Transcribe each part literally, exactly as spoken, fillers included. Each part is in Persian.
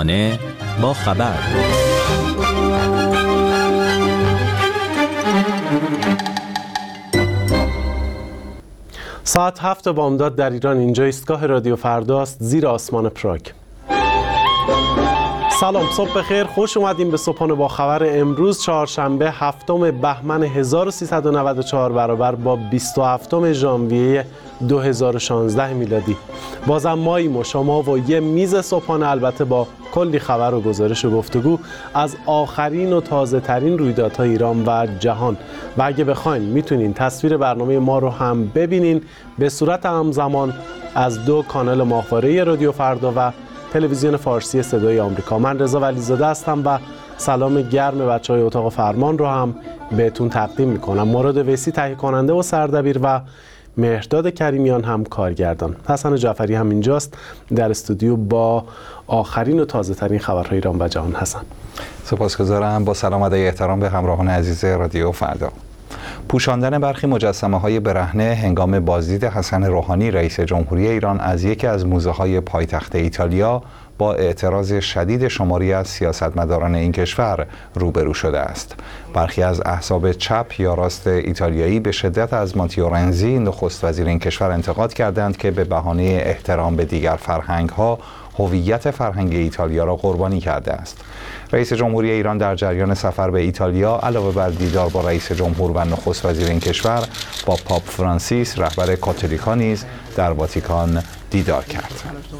صبحانه با خبر. ساعت هفت بامداد در ایران. اینجا ایستگاه رادیو فرداست، زیر آسمان پراگ. سلام، صبح بخیر، خوش اومدیم به صبحانه با خبر امروز چهارشنبه هفتم بهمن هزار و سیصد و نود و چهار برابر با بیست و هفتم ژانویه دو هزار و شانزده میلادی. بازم ماییم و شما و یه میز صبحانه، البته با کلی خبر و گزارش و گفتگو از آخرین و تازه ترین رویدادهای ایران و جهان. و اگه بخواین میتونین تصویر برنامه ما رو هم ببینین به صورت همزمان از دو کانال ماهواره رادیو فردا و تلویزیون فارسی صدای آمریکا. من رضا ولیزاده هستم و سلام گرم بچهای اتاق فرمان رو هم بهتون تقدیم میکنم. مراد ویسی تهیه کننده و سردبیر و مهرداد کریمیان هم کارگردان. حسن جعفری هم اینجاست در استودیو با آخرین و تازه ترین خبرهای ایران و جهان. حسن، سپاسگزارم. با سلام و ادای احترام به همراهان عزیز رادیو فردا. پوشاندن برخی مجسمه‌های برهنه هنگام بازدید حسن روحانی رئیس جمهوری ایران از یکی از موزه‌های پایتخت ایتالیا با اعتراض شدید شماری از سیاستمداران این کشور روبرو شده است. برخی از احزاب چپ یا راست ایتالیایی به شدت از ماتیو رنزی نخست وزیر این کشور انتقاد کردند که به بهانه احترام به دیگر فرهنگ‌ها هویت فرهنگ ایتالیا را قربانی کرده است. رئیس جمهوری ایران در جریان سفر به ایتالیا علاوه بر دیدار با رئیس جمهور و نخست وزیر این کشور با پاپ فرانسیس رهبر کاتولیکا نیز در واتیکان دیدار کرد.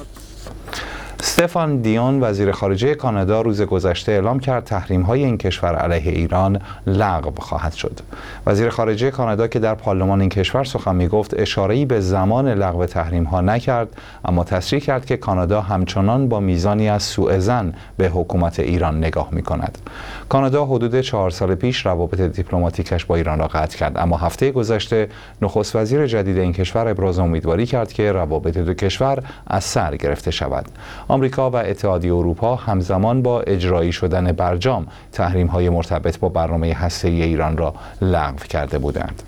استفان دیون وزیر خارجه کانادا روز گذشته اعلام کرد تحریم‌های این کشور علیه ایران لغو خواهد شد. وزیر خارجه کانادا که در پارلمان این کشور سخن می‌گفت اشاره‌ای به زمان لغو تحریم‌ها نکرد، اما تصریح کرد که کانادا همچنان با میزانی از سوء ظن به حکومت ایران نگاه می‌کند. کانادا حدود چهار سال پیش روابط دیپلماتیکش با ایران را قطع کرد، اما هفته گذشته نخست وزیر جدید این کشور ابراز امیدواری کرد که روابط دو کشور از سر گرفته شود. آمریکا و اتحادیه اروپا همزمان با اجرایی شدن برجام تحریم‌های مرتبط با برنامه هسته‌ای ایران را لغو کرده بودند.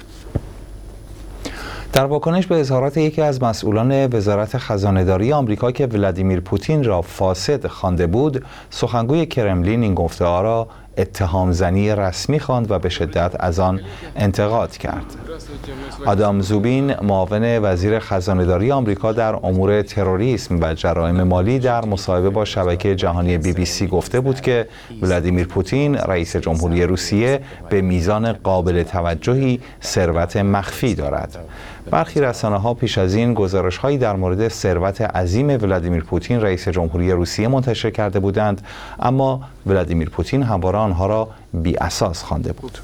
در واکنش به اظهارات یکی از مسئولان وزارت خزانه‌داری آمریکا که ولادیمیر پوتین را فاسد خوانده بود، سخنگوی کرملین این گفته‌ها را اتهام زنی رسمی خواند و به شدت از آن انتقاد کرد. آدام زوبین معاون وزیر خزانه‌داری آمریکا در امور تروریسم و جرایم مالی در مصاحبه با شبکه جهانی بی بی سی گفته بود که ولادیمیر پوتین رئیس جمهوری روسیه به میزان قابل توجهی ثروت مخفی دارد. برخی رسانه‌ها پیش از این گزارش‌هایی در مورد ثروت عظیم ولادیمیر پوتین رئیس جمهوری روسیه منتشر کرده بودند، اما ولادیمیر پوتین همواره آنها را بی اساس خوانده بود.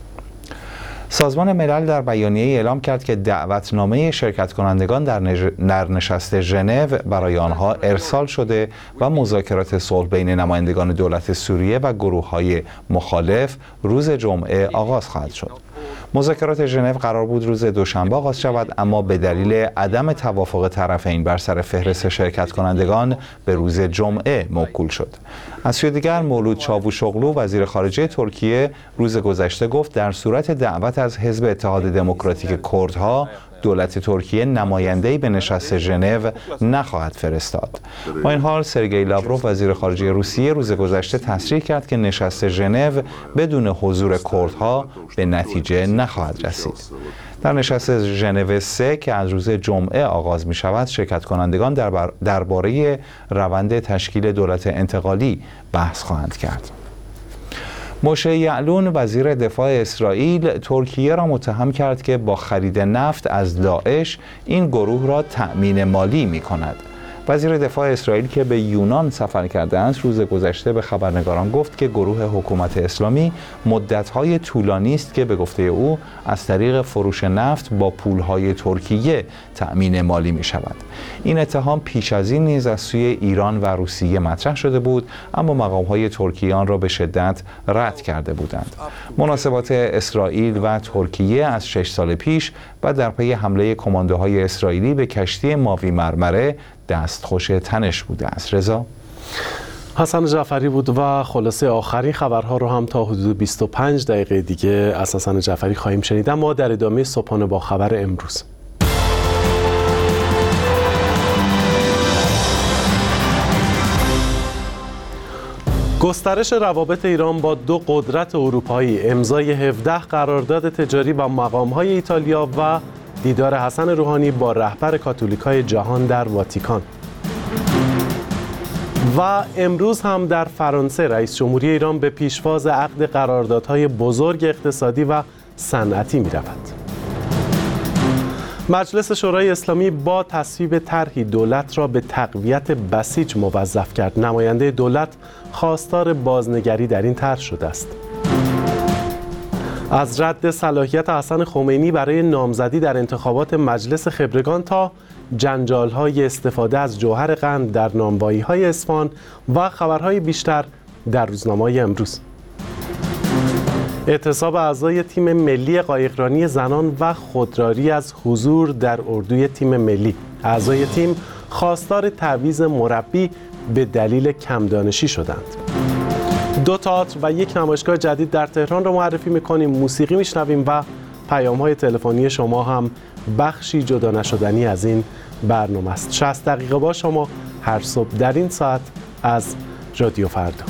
سازمان ملل در بیانیه‌ای اعلام کرد که دعوتنامه شرکت کنندگان در نشست ژنو برای آنها ارسال شده و مذاکرات صلح بین نمایندگان دولت سوریه و گروه‌های مخالف روز جمعه آغاز خواهد شد. مذاکرات ژنو قرار بود روز دوشنبه آغاز شود، اما به دلیل عدم توافق طرفین بر سر فهرست شرکت کنندگان به روز جمعه موکول شد. از سوی دیگر مولود چاوشوغلو وزیر خارجه ترکیه روز گذشته گفت در صورت دعوت از حزب اتحاد دموکراتیک کردها دولت ترکیه نماینده‌ای به نشست ژنو نخواهد فرستاد. با این حال سرگئی لاوروف وزیر خارجه روسیه روز گذشته تصریح کرد که نشست ژنو بدون حضور کردها به نتیجه نخواهد رسید. در نشست ژنو سه که از روز جمعه آغاز می شود، شرکت کنندگان درباره روند تشکیل دولت انتقالی بحث خواهند کرد. موشه یعلون وزیر دفاع اسرائیل ترکیه را متهم کرد که با خرید نفت از داعش این گروه را تأمین مالی می کند. وزیر دفاع اسرائیل که به یونان سفر کرده است روز گذشته به خبرنگاران گفت که گروه حکومت اسلامی مدت‌های طولانی است که به گفته او از طریق فروش نفت با پول‌های ترکیه تأمین مالی می‌شود. این اتهام پیش از این نیز از سوی ایران و روسیه مطرح شده بود، اما مقام‌های ترکیه آن را به شدت رد کرده بودند. مناسبات اسرائیل و ترکیه از شش سال پیش و در پی حمله کماندوهای اسرائیلی به کشتی ماوی مرمره دستخوش تنش بوده است. رضا حسن جعفری بود و خلاصه آخرین خبرها رو هم تا حدود بیست و پنج دقیقه دیگه از حسن جعفری خواهیم شنید. ما در ادامه صبحانه با خبر امروز. گسترش روابط ایران با دو قدرت اروپایی، امضای هفده قرارداد تجاری با مقام‌های ایتالیا و دیدار حسن روحانی با رهبر کاتولیک‌های جهان در واتیکان. و امروز هم در فرانسه رئیس جمهوری ایران به پیشواز عقد قراردادهای بزرگ اقتصادی و صنعتی می‌رود. مجلس شورای اسلامی با تصویب طرحی دولت را به تقویت بسیج موظف کرد. نماینده دولت خواستار بازنگری در این طرح شده است. از رد صلاحیت حسن خمینی برای نامزدی در انتخابات مجلس خبرگان تا جنجال‌های استفاده از جوهر قند در نانوایی‌های اصفهان و خبرهای بیشتر در روزنامه‌های امروز. اعتصاب اعضای تیم ملی قایقرانی زنان و خودداری از حضور در اردوی تیم ملی. اعضای تیم خواستار تعویض مربی به دلیل کمدانشی شدند. دو تئاتر و یک نمایشگاه جدید در تهران را معرفی می‌کنیم، موسیقی میشنویم و پیام‌های تلفنی شما هم بخشی جدا نشدنی از این برنامه است. شصت دقیقه با شما هر صبح در این ساعت از رادیو فردا.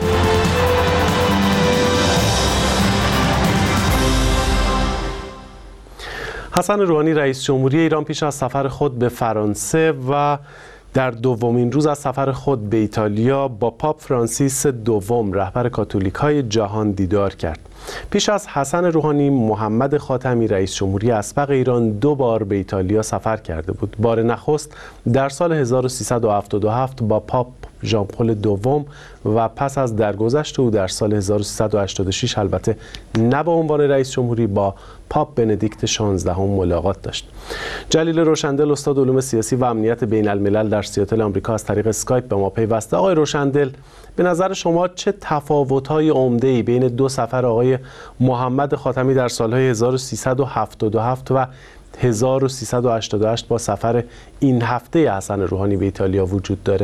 حسن روحانی رئیس جمهوری ایران پیش از سفر خود به فرانسه و در دومین روز از سفر خود به ایتالیا با پاپ فرانسیس دوم رهبر کاتولیک‌های جهان دیدار کرد. پیش از حسن روحانی، محمد خاتمی رئیس جمهوری اسبق ایران دو بار به ایتالیا سفر کرده بود. بار نخست در سال هزار و سیصد و هفتاد و هفت با پاپ ژان پل دوم و پس از درگذشت او در سال هزار و سیصد و هشتاد و شش البته نه به عنوان رئیس جمهوری با پاپ بندیکت شانزدهم ملاقات داشت. جلیل روشندل استاد علوم سیاسی و امنیت بین الملل در سیاتل آمریکا از طریق اسکایپ به ما پیوسته. آقای روشندل، به نظر شما چه تفاوت‌های عمده‌ای بین دو سفر آقای محمد خاتمی در سال‌های هزار و سیصد و هفتاد و هفت و هزار و سیصد و هشتاد و هشت با سفر این هفته حسن روحانی به ایتالیا وجود داره؟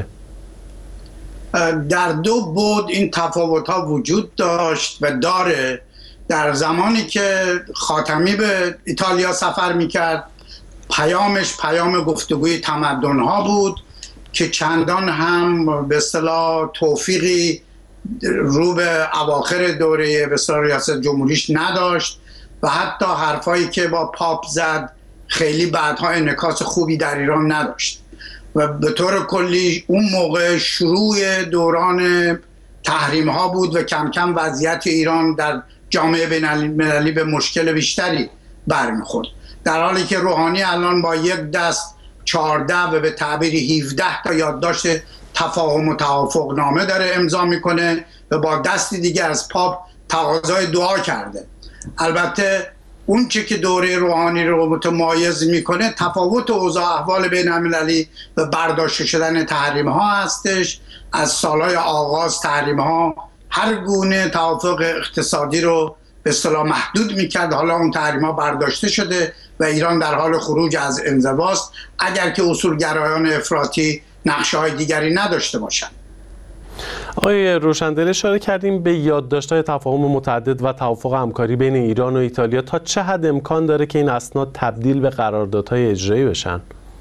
در دو بعد این تفاوت‌ها وجود داشت و داره. در زمانی که خاتمی به ایتالیا سفر می‌کرد، پیامش پیام گفتگوی تمدن‌ها بود که چندان هم به اصطلاح توفیقی رو به اواخر دوره به اصطلاح ریاست جمهوریش نداشت و حتی حرفایی که با پاپ زد خیلی بعدها انعکاس خوبی در ایران نداشت و به طور کلی اون موقع شروع دوران تحریم ها بود و کم کم وضعیت ایران در جامعه بین المللی به مشکل بیشتری برمیخورد، در حالی که روحانی الان با یک دست چهارده و به تعبیر هفده تا یادداشت تفاهم و توافق نامه داره امضا میکنه و با دستی دیگه از پاپ تقاضای دعا کرده. البته اون چی که دوره روحانی رو متمایز میکنه تفاوت اوضاع احوال بین المللی و برداشته شدن تحریم ها هستش. از سالهای آغاز تحریم ها هر گونه توافق اقتصادی رو به اصطلاح محدود میکرد، حالا اون تحریم ها برداشته شده و ایران در حال خروج از انزواست، اگر که اصولگرایان افراطی نقشه های دیگری نداشته باشند. آقای روشندل، اشاره کردیم به یادداشت‌های تفاهم متعدد و توافق همکاری بین ایران و ایتالیا. تا چه حد امکان داره که این اسناد تبدیل به قراردادهای اجرایی بشن؟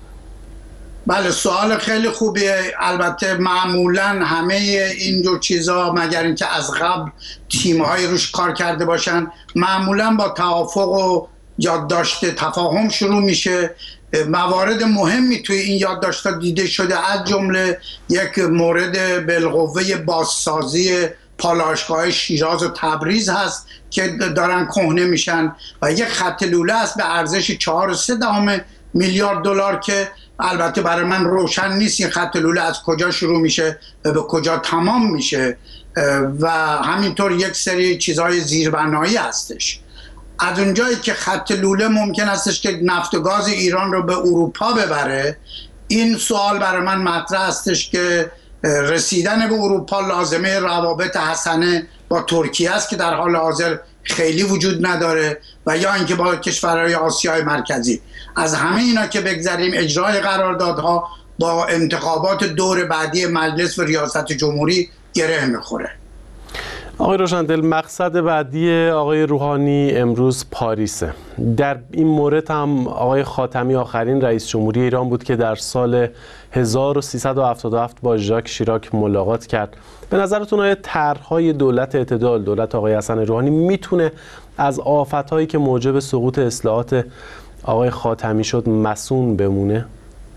بله، سوال خیلی خوبیه. البته معمولا همه این جور چیزا مگر اینکه از قبل تیم‌های روش کار کرده باشن، معمولا با توافق و یادداشت تفاهم شروع میشه. موارد مهمی توی این یادداشت‌ها دیده شده، از جمله یک مورد بالقوه بازسازی پالایشگاه شیراز و تبریز هست که دارن کهنه میشن و یک خط لوله است به ارزش چهار و سه دهم میلیارد دلار که البته برای من روشن نیست این خط لوله از کجا شروع میشه و به کجا تمام میشه و همینطور یک سری چیزهای زیربنایی هستش. از اونجایی که خط لوله ممکن استش که نفت و گاز ایران رو به اروپا ببره، این سوال برای من مطرح استش که رسیدن به اروپا لازمه روابط حسنه با ترکیه است که در حال حاضر خیلی وجود نداره و یا اینکه با کشورهای آسیای مرکزی. از همه اینا که بگذریم، اجرای قراردادها با انتخابات دور بعدی مجلس و ریاست جمهوری گره میخوره. آقای روشندل، مقصد بعدی آقای روحانی امروز پاریسه. در این مورد هم آقای خاتمی آخرین رئیس جمهوری ایران بود که در سال هزار و سیصد و هفتاد و هفت با ژاک شیراک ملاقات کرد. به نظرتون آیا طرح‌های دولت اعتدال، دولت آقای حسن روحانی میتونه از آفت‌هایی که موجب سقوط اصلاحات آقای خاتمی شد مصون بمونه؟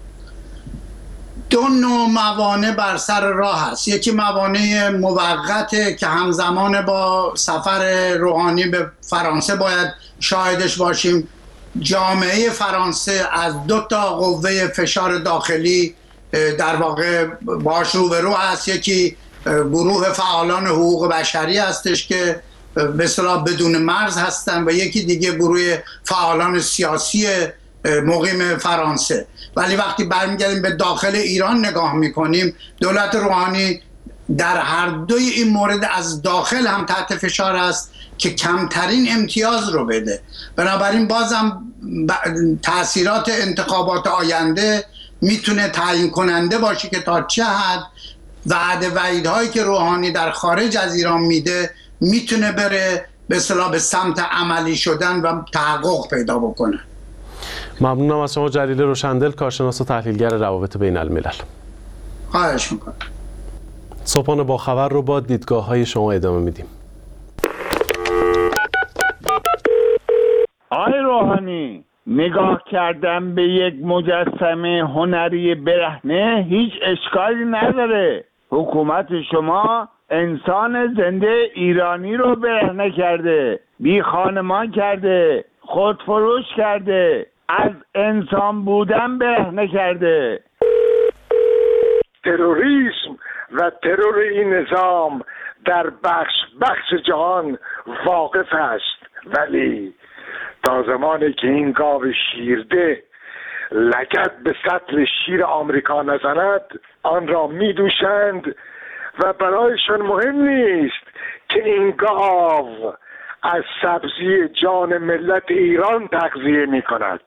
دو نوع موانع بر سر راه هست. یکی موانع موقته که همزمان با سفر روحانی به فرانسه باید شاهدش باشیم. جامعه فرانسه از دو تا قوه فشار داخلی در واقع باش روبرو هست. یکی گروه فعالان حقوق بشری هستش که به اصطلاح بدون مرز هستن و یکی دیگه گروه فعالان سیاسی مقیم فرانسه. ولی وقتی برمیگردیم به داخل ایران نگاه میکنیم، دولت روحانی در هر دوی این مورد از داخل هم تحت فشار است که کمترین امتیاز رو بده. بنابراین بازم تأثیرات انتخابات آینده میتونه تعیین کننده باشه که تا چه حد وعده وعیدهایی که روحانی در خارج از ایران میده میتونه بره به اصطلاح به سمت عملی شدن و تحقق پیدا بکنه. ممنونم از شما جلیل روشندل، کارشناس و تحلیلگر روابط بین الملل. خواهش میکنم. صبحانه با خبر رو با دیدگاه های شما ادامه میدیم. آقای روحانی، نگاه کردن به یک مجسمه هنری برهنه هیچ اشکالی نداره. حکومت شما انسان زنده ایرانی رو برهنه کرده، بی خانمان کرده، خودفروش کرده، از انسان بودن برهنه کرده. تروریسم و ترور این نظام در بخش بخش جهان واقف است، ولی تا زمانی که این گاو شیرده لگد به سطل شیر آمریکا نزند آن را می دوشند و برایشان مهم نیست که این گاو از سبزی جان ملت ایران تغذیه می کند.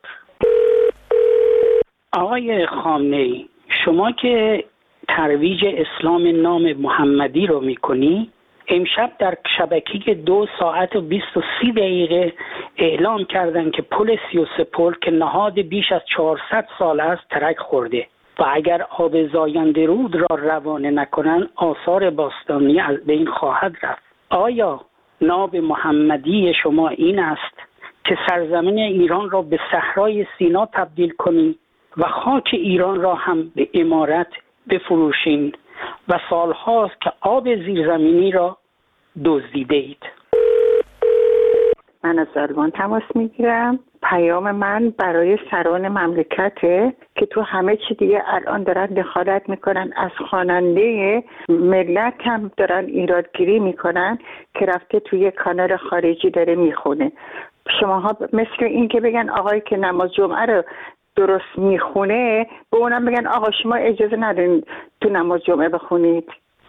آقای خامنه‌ای، شما که ترویج اسلام نام محمدی رو میکنی، امشب در شبکه دو ساعت و بیست و سی دقیقه اعلام کردن که پل سی و سه پل که نهاد بیش از چهارصد سال است ترک خورده و اگر آب زاینده رود را روانه نکنند آثار باستانی از بین خواهد رفت. آیا ناب محمدی شما این است که سرزمین ایران را به صحرای سینا تبدیل کنید و خاک ایران را هم به عمارت بفروشین و سالهاست که آب زیرزمینی را دزدیده اید؟ من از آلمان تماس میگیرم. پیام من برای سران مملکته که تو همه چی دیگه الان دارن دخالت میکنن، از خواننده ملت هم دارن ایرادگیری میکنن که رفته توی کانال خارجی داره میخونه. شماها مثل این که بگن آقایی که نماز جمعه رو درست میخونه به اونم بگن آقا شما اجازه ندارین تو نماز جمعه بخونید.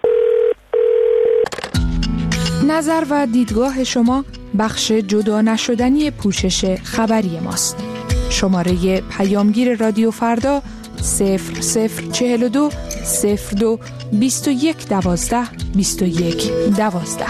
نظر و دیدگاه شما بخش جدا نشدنی پوشش خبری ماست. شماره پیامگیر رادیو فردا صفر صفر چهل و دو صفر دو بیست و یک دوازده بیست و یک دوازده.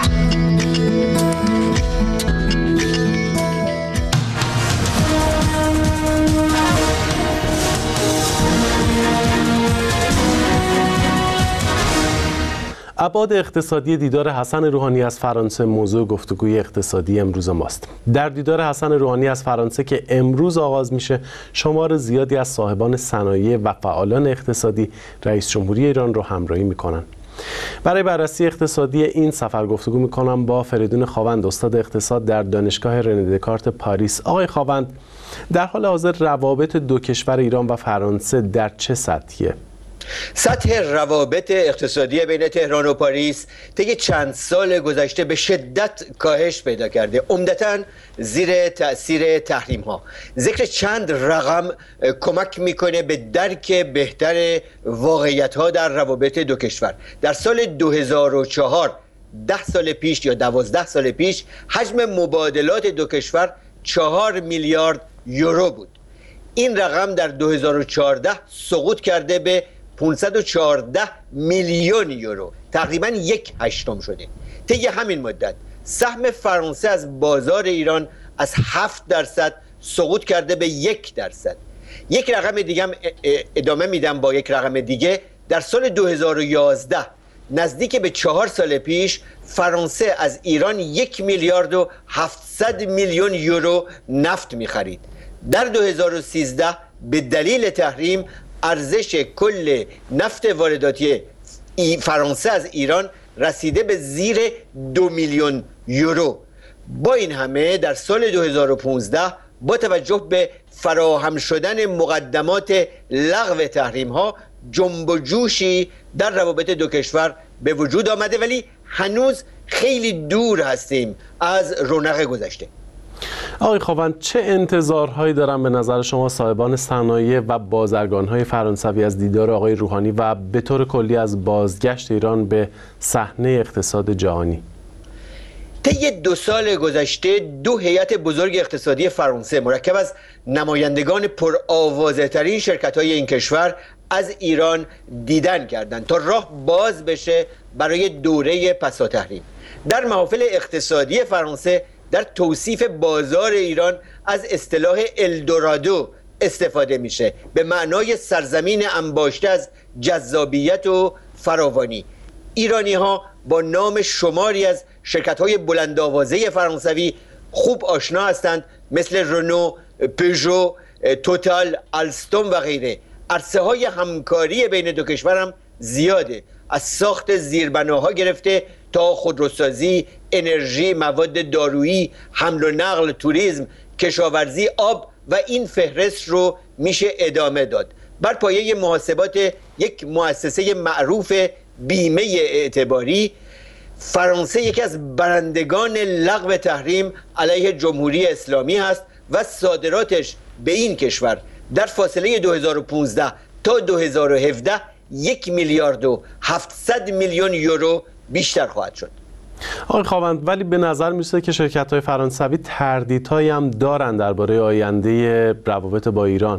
ابعاد اقتصادی دیدار حسن روحانی از فرانسه موضوع گفتگوی اقتصادی امروز ماست. در دیدار حسن روحانی از فرانسه که امروز آغاز میشه، شمار زیادی از صاحبان صنایع و فعالان اقتصادی رئیس جمهوری ایران رو همراهی میکنن. برای بررسی اقتصادی این سفر گفتگو میکنم با فریدون خاوند، استاد اقتصاد در دانشگاه رنه دکارت پاریس. آقای خاوند، در حال حاضر روابط دو کشور ایران و فرانسه در چه سطحیه؟ سطح روابط اقتصادی بین تهران و پاریس طی چند سال گذشته به شدت کاهش پیدا کرده، عمدتاً زیر تأثیر تحریم ها. ذکر چند رقم کمک میکنه به درک بهتر واقعیت ها در روابط دو کشور. در سال دو هزار و چهار، ده سال پیش یا دوازده سال پیش، حجم مبادلات دو کشور چهار میلیارد یورو بود. این رقم در دو هزار و چهارده سقوط کرده به پانصد و چهارده میلیون یورو. تقریبا یک هشتم شده. طی همین مدت سهم فرانسه از بازار ایران از هفت درصد سقوط کرده به یک درصد. یک رقم دیگه هم ادامه میدم با یک رقم دیگه. در سال دو هزار و یازده نزدیک به چهار سال پیش فرانسه از ایران یک میلیارد و هفتصد میلیون یورو نفت میخرید. در دو هزار و سیزده به دلیل تحریم ارزش کل نفت وارداتی فرانسه از ایران رسیده به زیر دو میلیون یورو. با این همه در سال دو هزار و پانزده با توجه به فراهم شدن مقدمات لغو تحریم ها جنب و جوشی در روابط دو کشور به وجود آمده، ولی هنوز خیلی دور هستیم از رونق گذشته. آقای خاوند، چه انتظارهایی دارن به نظر شما صاحبان صنایع و بازرگان‌های فرانسوی از دیدار آقای روحانی و به طور کلی از بازگشت ایران به صحنه اقتصاد جهانی؟ طی دو سال گذشته دو هیئت بزرگ اقتصادی فرانسه مرکب از نمایندگان پرآوازه ترین شرکت‌های این کشور از ایران دیدن کردند تا راه باز بشه برای دوره پسا تحریم. در محافل اقتصادی فرانسه در توصیف بازار ایران از اصطلاح الدورادو استفاده میشه، به معنای سرزمین انباشته از جذابیت و فراوانی. ایرانی ها با نام شماری از شرکت های بلند آوازه فرانسوی خوب آشنا هستند، مثل رنو، پژو، توتال، آلستوم و غیره. عرصه های همکاری بین دو کشور هم زیاده، از ساخت زیربناها گرفته تا خودروسازی، انرژی، مواد دارویی، حمل و نقل، توریسم، کشاورزی، آب و این فهرست رو میشه ادامه داد. بر پایه محاسبات یک مؤسسه معروف بیمه اعتباری، فرانسه یکی از برندگان لغو تحریم علیه جمهوری اسلامی است و صادراتش به این کشور در فاصله دو هزار و پانزده تا دو هزار و هفده یک میلیارد و هفتصد میلیون یورو بیشتر خواهد شد. آقای خاوند، ولی به نظر میرسه که شرکت‌های فرانسوی تردیدهایی هم دارن درباره آینده روابط با ایران.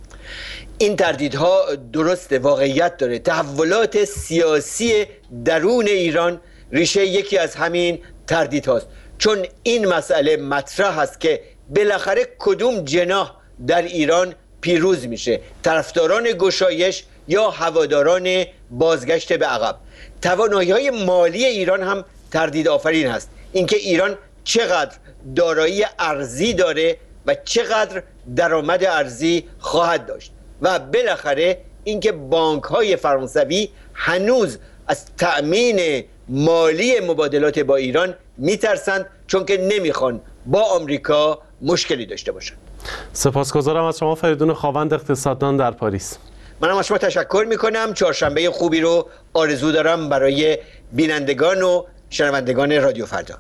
این تردیدها درسته، واقعیت داره. تحولات سیاسی درون ایران ریشه یکی از همین تردیدهاست، چون این مسئله مطرح است که بالاخره کدوم جناح در ایران پیروز میشه، طرفداران گشایش یا هواداران بازگشت به عقب. توانایی‌های مالی ایران هم تردید آفرین است، اینکه ایران چقدر دارایی ارزی داره و چقدر درآمد ارزی خواهد داشت و بالاخره اینکه بانک‌های فرانسوی هنوز از تأمین مالی مبادلات با ایران میترسند، چون که نمیخوان با آمریکا مشکلی داشته باشند. سپاسگزارم از شما فریدون خاوند، اقتصاددان در پاریس. منم از شما تشکر میکنم. چهارشنبه خوبی رو آرزو دارم برای بینندگان و شنوندگان رادیو فردا.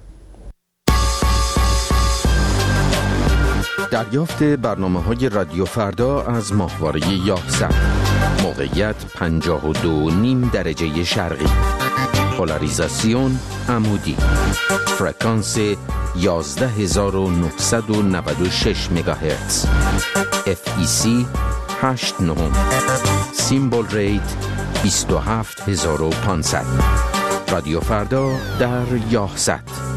دریافت برنامه‌های رادیو فردا از ماهواره یاهصد. موقعیت پنجاه و دو و نیم درجه شرقی. پولاریزاسیون عمودی. فرکانس یازده هزار و نهصد و نود و شش مگاهرتز. اف ای سی هشت نهم. سیمبل ریت بیست و هفت هزار و پانصد. رادیو فردا در یاهصد.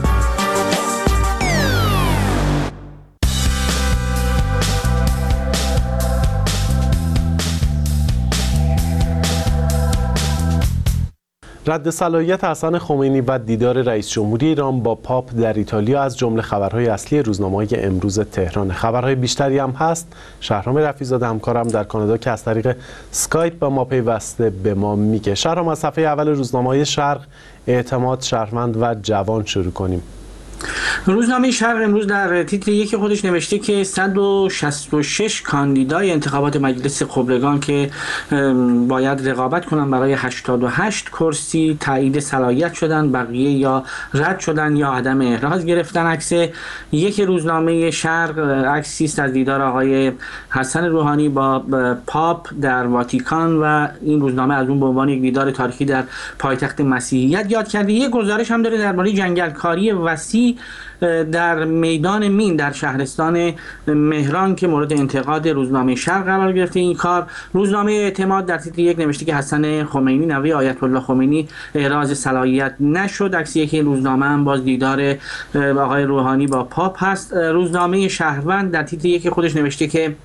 رد صلاحیت حسن خمینی و دیدار رئیس جمهوری ایران با پاپ در ایتالیا از جمله خبرهای اصلی روزنامه‌های امروز تهران. خبرهای بیشتری هم هست. شهرام رفیع‌زاده همکارم در کانادا که از طریق اسکایپ با ما پیوسته به ما میگه. شهرام، از صفحه اول روزنامه‌های شرق، اعتماد، شهروند و جوان شروع کنیم. روزنامه شرق امروز در تیتر یکی خودش نوشته که صد و شصت و شش کاندیدای انتخابات مجلس خبرگان که باید رقابت کنن برای هشتاد و هشت کرسی تایید صلاحیت شدن، بقیه یا رد شدن یا عدم احراز گرفتن. عکس یک روزنامه شرق عکسی است از دیدار آقای حسن روحانی با پاپ در واتیکان و این روزنامه از اون به عنوان یک دیدار تاریخی در پایتخت مسیحیت یاد کرده. یک گزارش هم داره درباره جنگلکاری وسیع در میدان مین در شهرستان مهران که مورد انتقاد روزنامه شرق قرار گرفته. این کار روزنامه اعتماد در تیتر یک نوشته که حسن خمینی نوه آیت الله خمینی احراز صلاحیت نشد. عکس یک این روزنامه هم باز دیدار آقای روحانی با پاپ هست. روزنامه شهروند در تیتر یک خودش نوشته که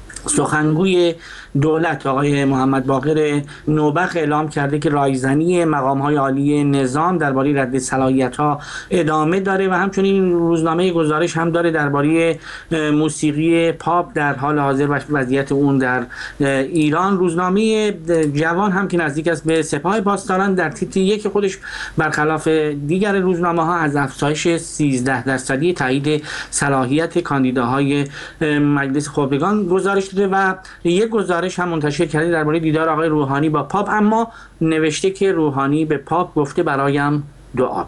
سخنگوی دولت آقای محمد باقر نوبخ اعلام کرده که رایزنی مقام‌های عالی نظام درباره رد صلاحیت‌ها ادامه داره و همچنین روزنامه گزارش هم داره درباره موسیقی پاپ در حال حاضر و وضعیت اون در ایران. روزنامه جوان هم که نزدیک است به سپاه پاسداران در تیتر یک خودش برخلاف دیگر روزنامه‌ها از افزایش سیزده درصدی تایید صلاحیت کاندیداهای مجلس خبرگان گزارش داده و یک گزارش هم منتشر کرده درباره دیدار آقای روحانی با پاپ، اما نوشته که روحانی به پاپ گفته برایم دعا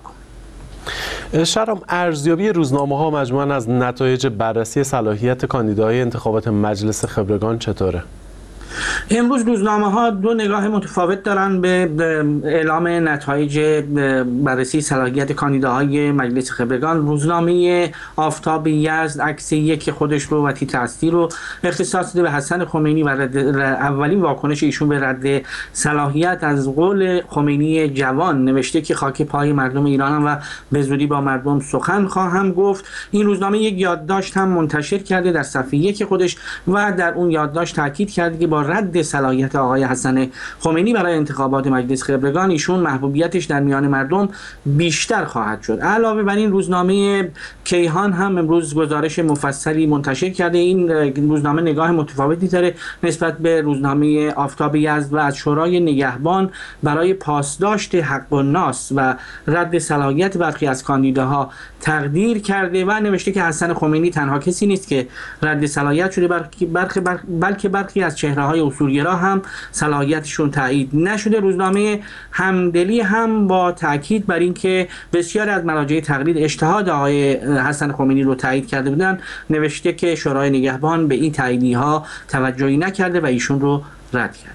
کن. شهرام، ارزیابی روزنامه‌ها مجموعاً از نتایج بررسی صلاحیت کاندیداهای انتخابات مجلس خبرگان چطوره؟ امروز روزنامه ها دو نگاه متفاوت دارن به اعلام نتایج بررسی صلاحیت کاندیداهای مجلس خبرگان. روزنامه آفتاب یزد عکس یک خودش رو و تیتر اصلی رو اختصاص داده به حسن خمینی و رد اولین واکنش ایشون به رد صلاحیت از قول خمینی جوان. نوشته که خاک پای مردم ایرانم و به زودی با مردم سخن خواهم گفت. این روزنامه یک یادداشت هم منتشر کرده در صفحه یک خودش و در اون یادداشت تاکید کرده که با رد صلاحیت آقای حسن خمینی برای انتخابات مجلس خبرگان ایشون محبوبیتش در میان مردم بیشتر خواهد شد. علاوه بر این روزنامه کیهان هم امروز گزارش مفصلی منتشر کرده. این روزنامه نگاه متفاوتی داره نسبت به روزنامه آفتاب یزد و از شورای نگهبان برای پاسداشت حق الناس و رد صلاحیت برخی از کاندیداها تقدیر کرده و نوشته که حسن خمینی تنها کسی نیست که رد صلاحیت شده، بلکه بلکه برخی از چهره‌های اصولگرا هم صلاحیتشون تایید نشده. روزنامه همدلی هم با تاکید بر اینکه بسیار از مراجع تقلید اجتهاد آقای حسن خمینی رو تایید کرده بودن نوشته که شورای نگهبان به این تاییدی‌ها توجهی نکرده و ایشون رو رد کرد.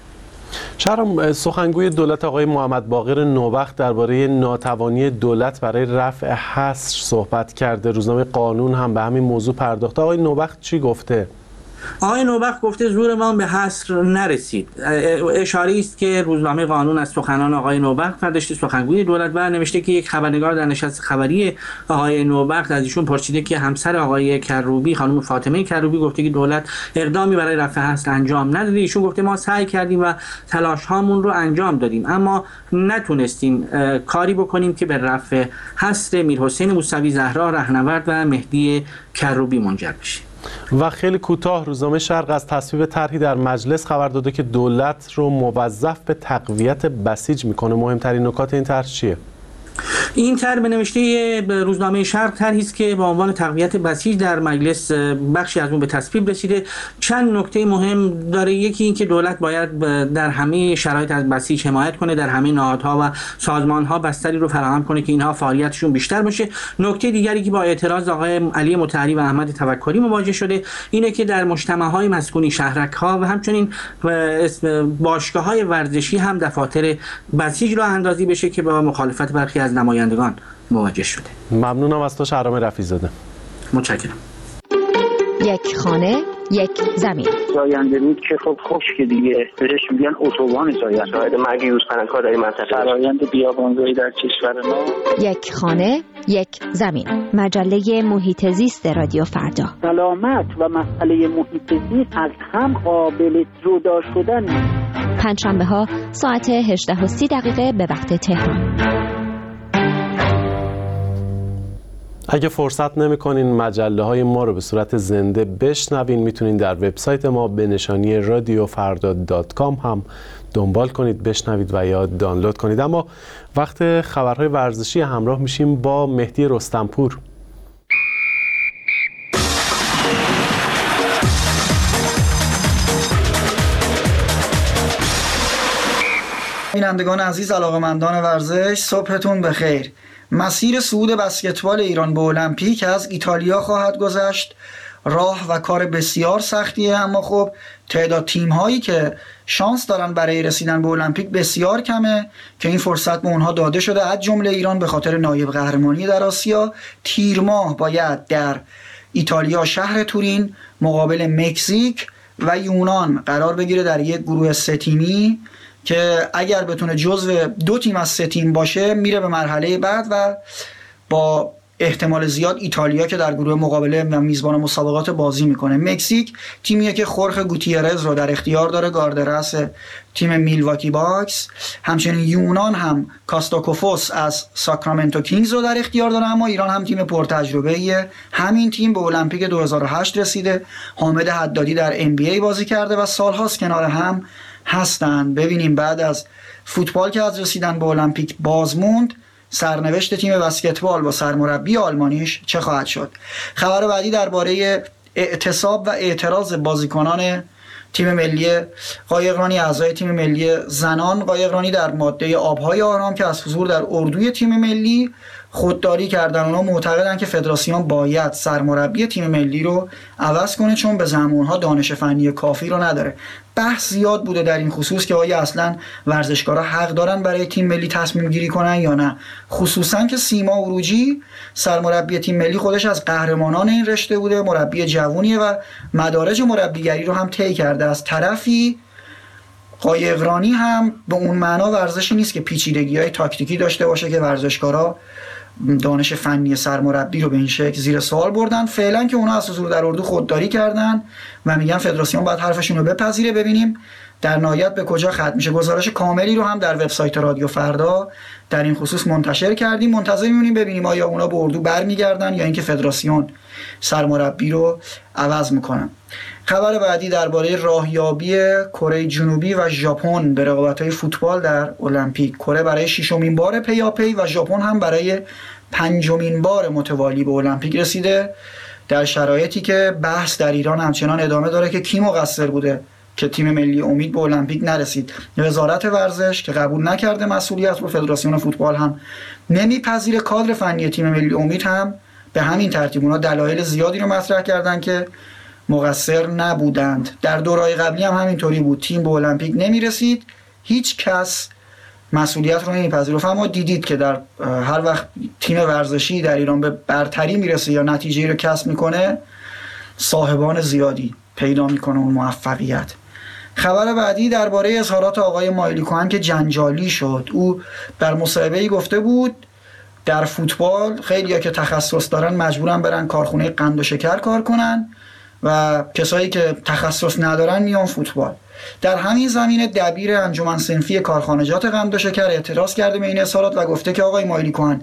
شهرام، سخنگوی دولت آقای محمد باقر نوبخت درباره ناتوانی دولت برای رفع حصر صحبت کرده. روزنامه قانون هم به همین موضوع پرداخته. آقای نوبخت چی گفته؟ آقای نوبخت گفته زور ما به حصر نرسید. اشاره است که روزنامه قانون از سخنان آقای نوبخت برداشته، سخنگوی دولت، و نوشته که یک خبرنگار در نشست خبری آقای نوبخت از ایشون پرسیده که همسر آقای کروبی خانم فاطمه کروبی گفته که دولت اقدامی برای رفع حصر انجام نداده. ایشون گفته ما سعی کردیم و تلاش هامون رو انجام دادیم اما نتونستیم کاری بکنیم که به رفع حصر میرحسین موسوی زهرا رهنورد و مهدی کروبی منجر بشه. و خیلی کوتاه روزنامه شرق از تصویب طرحی در مجلس خبر داده که دولت رو موظف به تقویت بسیج میکنه. مهمترین نکات این طرح چیه؟ این طرح به نوشته روزنامه شرق طرحی است که با عنوان تقویت بسیج در مجلس بخشی از اون به تصویب رسیده. چند نکته مهم داره. یکی این که دولت باید در همه شرایط از بسیج حمایت کنه، در همه نهادها و سازمانها بستری رو فراهم کنه که اینها فعالیتشون بیشتر باشه. نکته دیگری که با اعتراض آقای علی مطهری و احمد توکلی مواجه شده اینه که در مجتمع‌های مسکونی، شهرک‌ها و همچنین باشگاه‌های ورزشی هم دفاتر بسیج راه اندازی بشه که با مخالفت برخی از نمایندگان مواجه شده. ممنونم از تو شهرام رفیع‌زاده. متشکرم. یک خانه یک زمین. زاینده رود که خب خشک دیگه بهش میگن اتوبان زاینده. شاهد مرگ یوز پناهگاه در این منطقه. فرآیند بیابانزایی در کشور ما. یک خانه یک زمین. مجله محیط زیست رادیو فردا. سلامت و مسئله محیط زیست از هم قابل جدا شدن. پنجشنبه ها ساعت هجده و سی دقیقه به وقت تهران. اگه فرصت نمی‌کنین مجله های ما رو به صورت زنده بشنوین میتونین در وبسایت ما به نشانی رادیو فردا دات کام هم دنبال کنید، بشنوید و یا دانلود کنید. اما وقت خبرهای ورزشی همراه میشیم با مهدی رستمپور. بینندگان عزیز، علاقه‌مندان ورزش، صبحتون بخیر. مسیر صعود بسکتبال ایران به المپیک از ایتالیا خواهد گذشت. راه و کار بسیار سختیه، اما خب تعداد تیم هایی که شانس دارن برای رسیدن به المپیک بسیار کمه که این فرصت به اونها داده شده، از جمله ایران به خاطر نایب قهرمانی در آسیا. تیر ماه باید در ایتالیا شهر تورین مقابل مکزیک و یونان قرار بگیره در یک گروه سه تیمی که اگر بتونه جزو دو تیم از سه تیم باشه میره به مرحله بعد و با احتمال زیاد ایتالیا که در گروه مقابله و میزبان مسابقات بازی میکنه. مکزیک تیمیه که خورخ گوتیرز رو در اختیار داره، گارد رأس تیم میلواکی باکس. همچنین یونان هم کاستاکوفوس از ساکرامنتو کینگز رو در اختیار داره، اما ایران هم تیم پرتجربه‌ایه. همین تیم به المپیک دو هزار و هشت رسیده، حامد حدادی در ام بی ای بازی کرده و سالهاست کنار هم هستن. ببینیم بعد از فوتبال که از رسیدن به المپیک بازموند، سرنوشت تیم بسکتبال با سرمربی آلمانیش چه خواهد شد. خبر بعدی درباره اعتصاب و اعتراض بازیکنان تیم ملی قایقرانی، اعضای تیم ملی زنان قایقرانی در ماده آبهای آرام که از حضور در اردوی تیم ملی خودداری کردن. اونا معتقدن که فدراسیون باید سرمربی تیم ملی رو عوض کنه چون به زمانها دانش فنی کافی رو نداره. بحث زیاد بوده در این خصوص که آیا اصلا ورزشکارا حق دارن برای تیم ملی تصمیم گیری کنن یا نه، خصوصا که سیما اروجی سرمربی تیم ملی خودش از قهرمانان این رشته بوده، مربی جوونیه و مدارج مربیگری رو هم طی کرده. از طرفی قایقرانی هم به اون معنا ورزشی نیست که پیچیدگی‌های تاکتیکی داشته باشه که ورزشکارا دانش فنی سرمربی رو به این شکل زیر سوال بردن. فعلا که اونا از حضور در اردو خودداری کردن و میگن فدراسیون باید حرفشون رو بپذیره. ببینیم در نهایت به کجا ختم میشه. گزارش کاملی رو هم در وبسایت رادیو فردا در این خصوص منتشر کردیم. منتظر میمونیم ببینیم آیا اونا به اردو برمیگردن یا اینکه فدراسیون سرمربی رو عوض میکنن. خبر بعدی درباره راهیابی کره جنوبی و ژاپن به رقابت‌های فوتبال در المپیک. کره برای ششمین بار پیاپی و ژاپن هم برای پنجمین بار متوالی به المپیک رسیده، در شرایطی که بحث در ایران همچنان ادامه داره که کی مقصر بوده که تیم ملی امید به المپیک نرسید. وزارت ورزش که قبول نکرده مسئولیت رو، فدراسیون فوتبال هم نمیپذیره، کادر فنی تیم ملی امید هم به همین ترتیب. اونا دلایل زیادی رو مطرح کردن که مقصر نبودند. در دورهای قبلی هم همینطوری بود، تیم به المپیک نمیرسید، هیچ کس مسئولیت رو نمیپذیرفت. اما دیدید که در هر وقت تیم ورزشی در ایران به برتری میرسه یا نتیجه‌ای رو کسب میکنه، صاحبان زیادی پیدا میکنه اون موفقیت. خبر بعدی درباره اظهارات آقای مایلی کوهن که جنجالی شد. او در مصاحبه‌ای گفته بود در فوتبال خیلی‌ها که تخصص دارن مجبورن برن کارخونه قند و شکر کار کنن و کسایی که تخصص ندارن میان فوتبال. در همین زمینه دبیر انجمن صنفی کارخانجات قند و شکر اعتراض کرده به این اظهارات و گفته که آقای مایلی کوهن،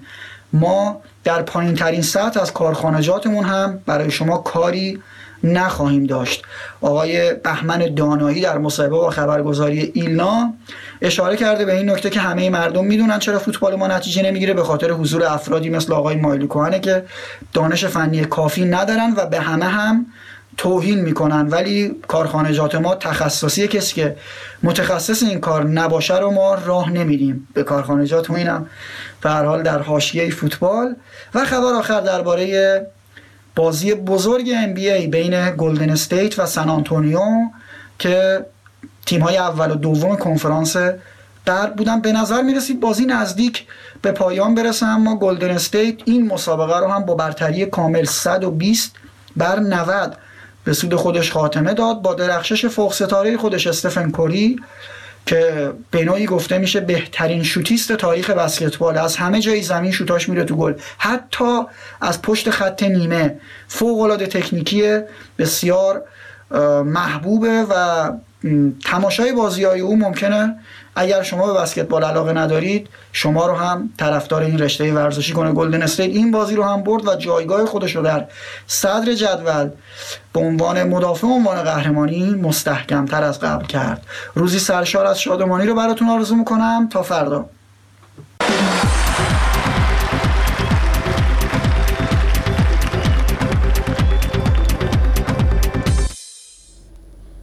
ما در پایین ترین سطح از کارخانجاتمون هم برای شما کاری نخواهیم داشت. آقای بهمن دانایی در مصاحبه با خبرگزاری ایلنا اشاره کرده به این نکته که همه مردم میدونن چرا فوتبال ما نتیجه نمیگیره، به خاطر حضور افرادی مثل آقای مایلی کوهنه که دانش فنی کافی ندارن و به همه هم توهین میکنن. ولی کارخانجات ما تخصصی، کسی که متخصص این کار نباشه رو ما راه نمیدیم به کارخانجات. و اینم به هر حال در حاشیه فوتبال. و خبر آخر درباره بازی بزرگ ام بی ای بین گلدن استیت و سن آنتونیو که تیم‌های اول و دوم کنفرانس غرب بودن. به نظر میرسید بازی نزدیک به پایان برسه، اما گلدن استیت این مسابقه رو هم با برتری کامل صد و بیست بر نود به سود خودش خاتمه داد، با درخشش فوق ستاره خودش استفن کوری که به نوعی گفته میشه بهترین شوتیست تاریخ بسکتبال. از همه جای زمین شوتاش میره تو گل، حتی از پشت خط نیمه. فوق العاده تکنیکی، بسیار محبوبه و تماشای بازی‌های او ممکنه اگر شما به بسکتبال علاقه ندارید شما رو هم طرفدار این رشته ورزشی کنه. گلدن استیت این بازی رو هم برد و جایگاه خودش رو در صدر جدول به عنوان مدافع عنوان قهرمانی مستحکم‌تر از قبل کرد. روزی سرشار از شادمانی رو براتون آرزو میکنم. تا فردا.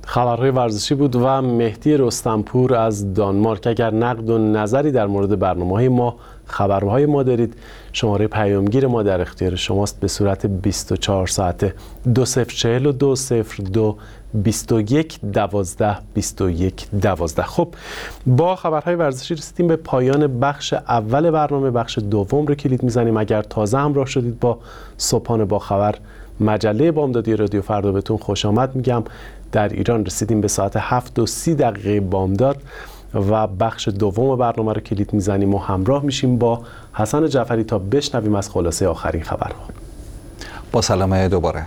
خبرهای ورزشی بود و مهدی رستمپور از دانمارک. اگر نقد و نظری در مورد برنامه‌های ما، خبرهای ما دارید، شماره پیامگیر ما در اختیار شماست به صورت بیست و چهار ساعته دو صفر چهل و دو صفر دو بیست و یک دوازده بیست و یک دوازده. خب با خبرهای ورزشی رسیدیم به پایان بخش اول برنامه. بخش دوم رو کلید میزنیم. اگر تازه همراه شدید با صبحانه با خبر، مجله بامدادی رادیو فردا، بهتون خوش آمد میگم. در ایران رسیدیم به ساعت هفت و سی دقیقه بامداد و بخش دوم برنامه رو کلید میزنیم و همراه میشیم با حسن جعفری تا بشنویم از خلاصه آخرین خبرها. با سلامه دوباره.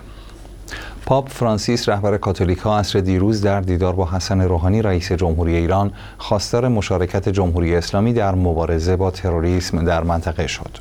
پاپ فرانسیس رهبر کاتولیک‌ها عصر دیروز در دیدار با حسن روحانی رئیس جمهوری ایران خواستار مشارکت جمهوری اسلامی در مبارزه با تروریسم در منطقه شد.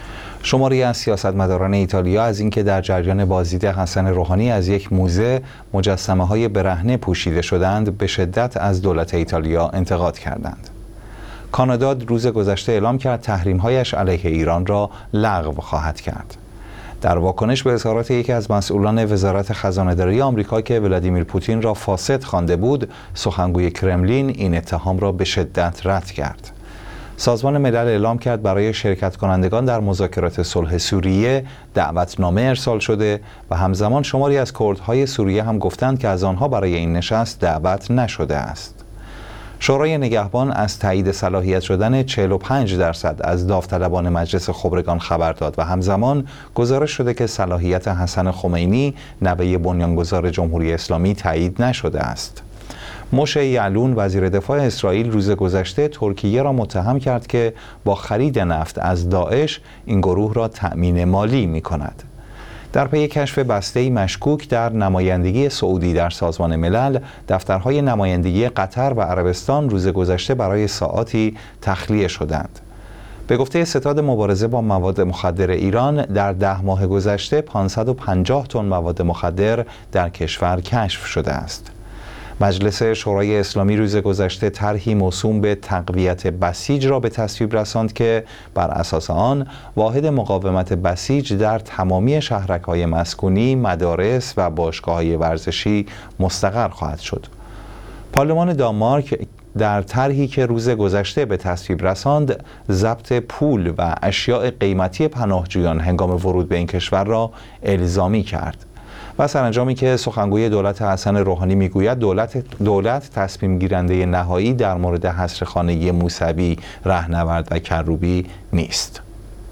شماری از سیاستمداران ایتالیا از اینکه در جریان بازدید حسن روحانی از یک موزه مجسمه‌های برهنه پوشیده شدند به شدت از دولت ایتالیا انتقاد کردند. کانادا روز گذشته اعلام کرد تحریم‌هایش علیه ایران را لغو خواهد کرد. در واکنش به اظهارات یکی از مسئولان وزارت خزانه‌داری آمریکا که ولادیمیر پوتین را فاسد خوانده بود، سخنگوی کرملین این اتهام را به شدت رد کرد. سازمان ملل اعلام کرد برای شرکت کنندگان در مذاکرات صلح سوریه دعوتنامه ارسال شده و همزمان شماری از کردهای سوریه هم گفتند که از آنها برای این نشست دعوت نشده است. شورای نگهبان از تایید صلاحیت شدن چهل و پنج درصد از داوطلبان مجلس خبرگان خبر داد و همزمان گزارش شده که صلاحیت حسن خمینی نوه بنیانگذار جمهوری اسلامی تایید نشده است. موشه یعلون وزیر دفاع اسرائیل روز گذشته ترکیه را متهم کرد که با خرید نفت از داعش این گروه را تأمین مالی می کند. در پی کشف بسته‌ای مشکوک در نمایندگی سعودی در سازمان ملل، دفترهای نمایندگی قطر و عربستان روز گذشته برای ساعاتی تخلیه شدند. به گفته ستاد مبارزه با مواد مخدر ایران، در ده ماه گذشته پانصد و پنجاه تن مواد مخدر در کشور کشف شده است. مجلس شورای اسلامی روز گذشته طرحی موسوم به تقویت بسیج را به تصویب رساند که بر اساس آن واحد مقاومت بسیج در تمامی شهرک‌های مسکونی، مدارس و باشگاه‌های ورزشی مستقر خواهد شد. پارلمان دانمارک در طرحی که روز گذشته به تصویب رساند، ضبط پول و اشیاء قیمتی پناهجویان هنگام ورود به این کشور را الزامی کرد. و سرانجامی که سخنگوی دولت حسن روحانی میگوید دولت دولت تصمیم گیرنده نهایی در مورد حصر خانگی موسوی، رهنورد و کروبی نیست.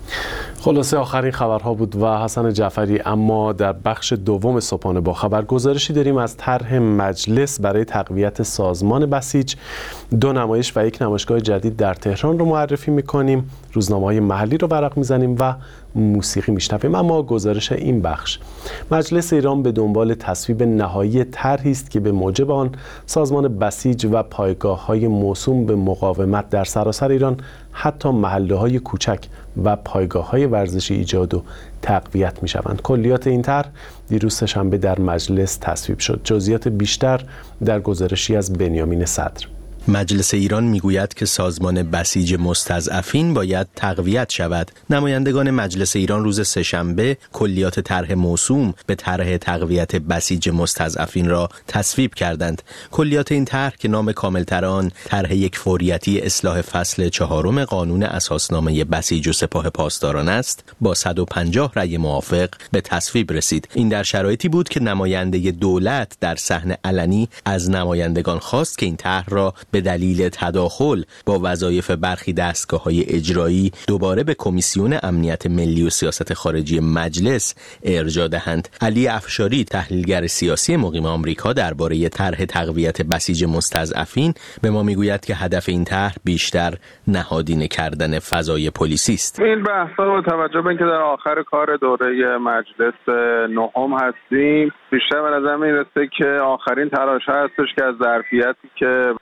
خلاصه آخرین خبرها بود و حسن جعفری. اما در بخش دوم صبحانه با خبر گزارشی داریم از طرح مجلس برای تقویت سازمان بسیج. دو نمایش و یک نمایشگاه جدید در تهران رو معرفی میکنیم، روزنامه‌های محلی رو ورق میزنیم و موسیقی میشنویم. اما گزارش این بخش: مجلس ایران به دنبال تصویب نهایی طرحی است که به موجب آن سازمان بسیج و پایگاه‌های موسوم به مقاومت در سراسر ایران، حتی محله‌های کوچک و پایگاه‌های ورزشی ایجاد و تقویت می‌شوند. کلیات این طرح دیروز سه‌شنبه در مجلس تصویب شد. جزئیات بیشتر در گزارشی از بنیامین صدر. مجلس ایران میگوید که سازمان بسیج مستضعفین باید تقویت شود. نمایندگان مجلس ایران روز سه‌شنبه کلیات طرح موسوم به طرح تقویت بسیج مستضعفین را تصویب کردند. کلیات این طرح که نام کاملتر آن طرح یک فوریتی اصلاح فصل چهارم قانون اساسنامه بسیج و سپاه پاسداران است، با صد و پنجاه رأی موافق به تصویب رسید. این در شرایطی بود که نماینده دولت در صحن علنی از نمایندگان خواست که این طرح را به دلیل تداخل با وظایف برخی دستگاه‌های اجرایی دوباره به کمیسیون امنیت ملی و سیاست خارجی مجلس ارجاع دهند. علی افشاری، تحلیلگر سیاسی مقیم آمریکا، درباره طرح تقویت بسیج مستضعفین به ما میگوید که هدف این طرح بیشتر نهادینه کردن فضای پلیسی است. این بحث‌ها با توجه به اینکه در آخر کار دوره مجلس نهم هستیم، بیشتر به نظر میرسه که آخرین تلاش هستش که از ظرفیتی که بخش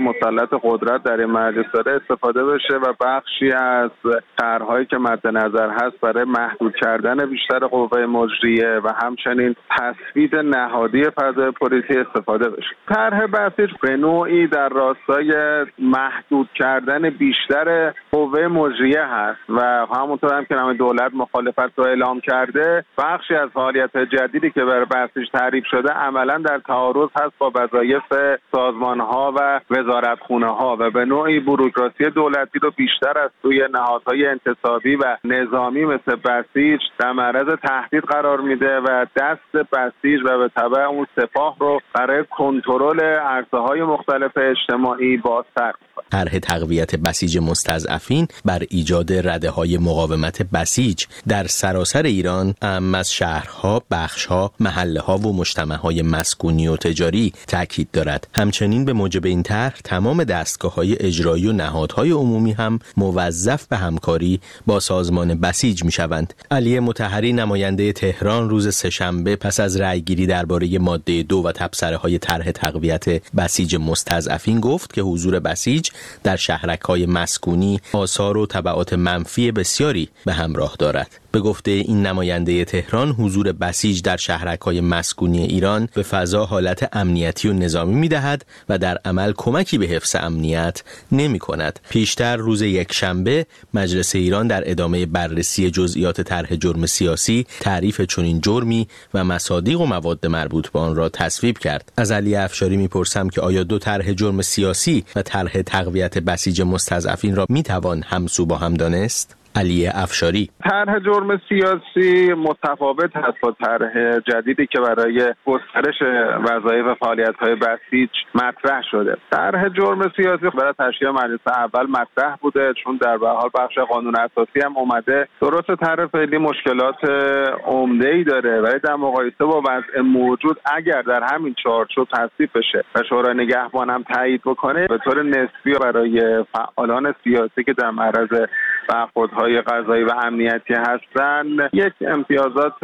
مسلط قدرت در این مجلس داره استفاده بشه و بخشی از طرح‌هایی که مد نظر هست برای محدود کردن بیشتر قوه مجریه و همچنین تثبیت نهادی فضای پلیسی استفاده بشه. طرح بسیج به نوعی در راستای محدود کردن بیشتر قوه مجریه هست و همونطور هم که نام دولت مخالفت رو اعلام کرده، بخشی از فعالیت‌های جدیدی که برای بسیج تعریف شده عملاً در تعارض هست با وظایف سازمان‌ها و وزارتخونه‌ها و به نوعی بوروکراسی دولتی رو بیشتر از سوی نهادهای انتصابی و نظامی مثل بسیج در معرض تهدید قرار میده و دست بسیج و به تبع اون سپاه رو برای کنترل عرصه‌های مختلف اجتماعی بازتر می‌کنه. طرح تقویت بسیج مستضعفین بر ایجاد رده‌های مقاومت بسیج در سراسر ایران، اعم از شهرها، بخش‌ها، محله‌ها و مجتمع‌های مسکونی و تجاری تاکید دارد. همچنین به موجب این طرح تمام دستگاه‌های اجرایی و نهادهای عمومی هم موظف به همکاری با سازمان بسیج می‌شوند. علی مطهری نماینده تهران روز سه‌شنبه پس از رأیگیری درباره ماده دو و تبصره‌های طرح تقویت بسیج مستضعفین گفت که حضور بسیج در شهرک‌های مسکونی آثار و تبعات منفی بسیاری به همراه دارد. به گفته این نماینده تهران، حضور بسیج در شهرک‌های مسکونی ایران به فضا حالت امنیتی و نظامی می‌دهد و در عمل کمکی به حفظ امنیت نمی‌کند. پیشتر روز یکشنبه مجلس ایران در ادامه بررسی جزئیات طرح جرم سیاسی تعریف چنین جرمی و مصادیق و مواد مربوط به آن را تصویب کرد. از علی افشاری می‌پرسم که آیا دو طرح جرم سیاسی و طرح تقویت بسیج مستضعفین را می‌توان همسو با هم دانست؟ علی افشاری: طرح جرم سیاسی متفاوت هست با طرح جدیدی که برای گسترش وظایف فعالیت‌های بسیج مطرح شده. طرح جرم سیاسی برای تشکیل مجلس اول مطرح بوده، چون در به حال بخش قانون اساسی هم اومده. درست طرح فعلی مشکلات عمده‌ای داره، ولی در مقایسه با وضع موجود اگر در همین چارچوب تصویب بشه و شورای نگهبان هم تایید بکنه، به طور نسبی برای فعالان سیاسی که در معرض برخوردهای قضایی و امنیتی هستند یک امتیازات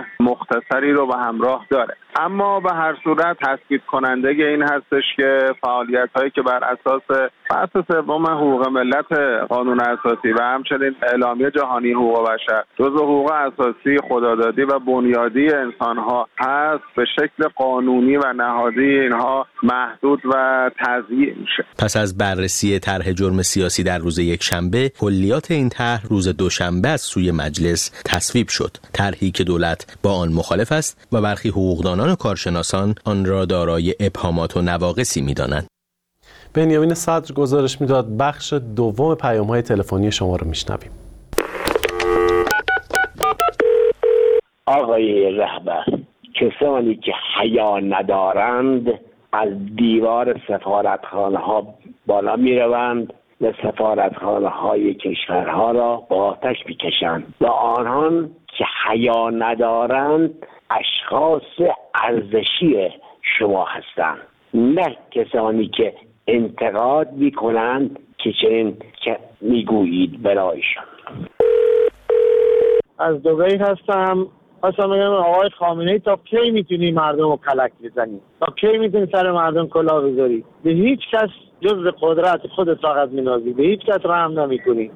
مختصری رو به همراه داره. اما به هر صورت تصویب کننده این هستش که فعالیت هایی که بر اساس بحث سوم حقوق ملت قانون اساسی و همچنین اعلامیه جهانی حقوق بشر جزو حقوق اساسی خدادادی و بنیادی انسان ها هست، به شکل قانونی و نهادی اینها محدود و تضییع میشه. پس از بررسی طرح جرم سیاسی در روز یکشنبه، کلیات این طرح روز دوشنبه از سوی مجلس تصویب شد. طرحی که دولت با آن مخالف است و برخی حقوقدانان و کارشناسان آن را دارای ابهامات و نواقصی می‌دانند. بنیامین صدر گزارش می‌داد. بخش دوم پیام‌های تلفنی شما رو میشنویم. آقای رهبر، کسانی که حیا ندارند از دیوار سفارتخانه ها بالا میروند و سفارتخانه های کشورها را با آتش میکشند و آنان که حیا ندارند اشخاص ارزشی شما هستند، نه کسانی که انتقاد میکنند که چنین که میگویید برایشان. از دبی هستم. خواستم بگم آقای خامنه‌ای تا کی میتونی مردم رو کلک بزنی؟ تا کی میتونی سر مردم کلاه بذاری؟ به هیچ کس جز قدرت خودت فقط مینازی، به هیچ کس رحم نمیکنی.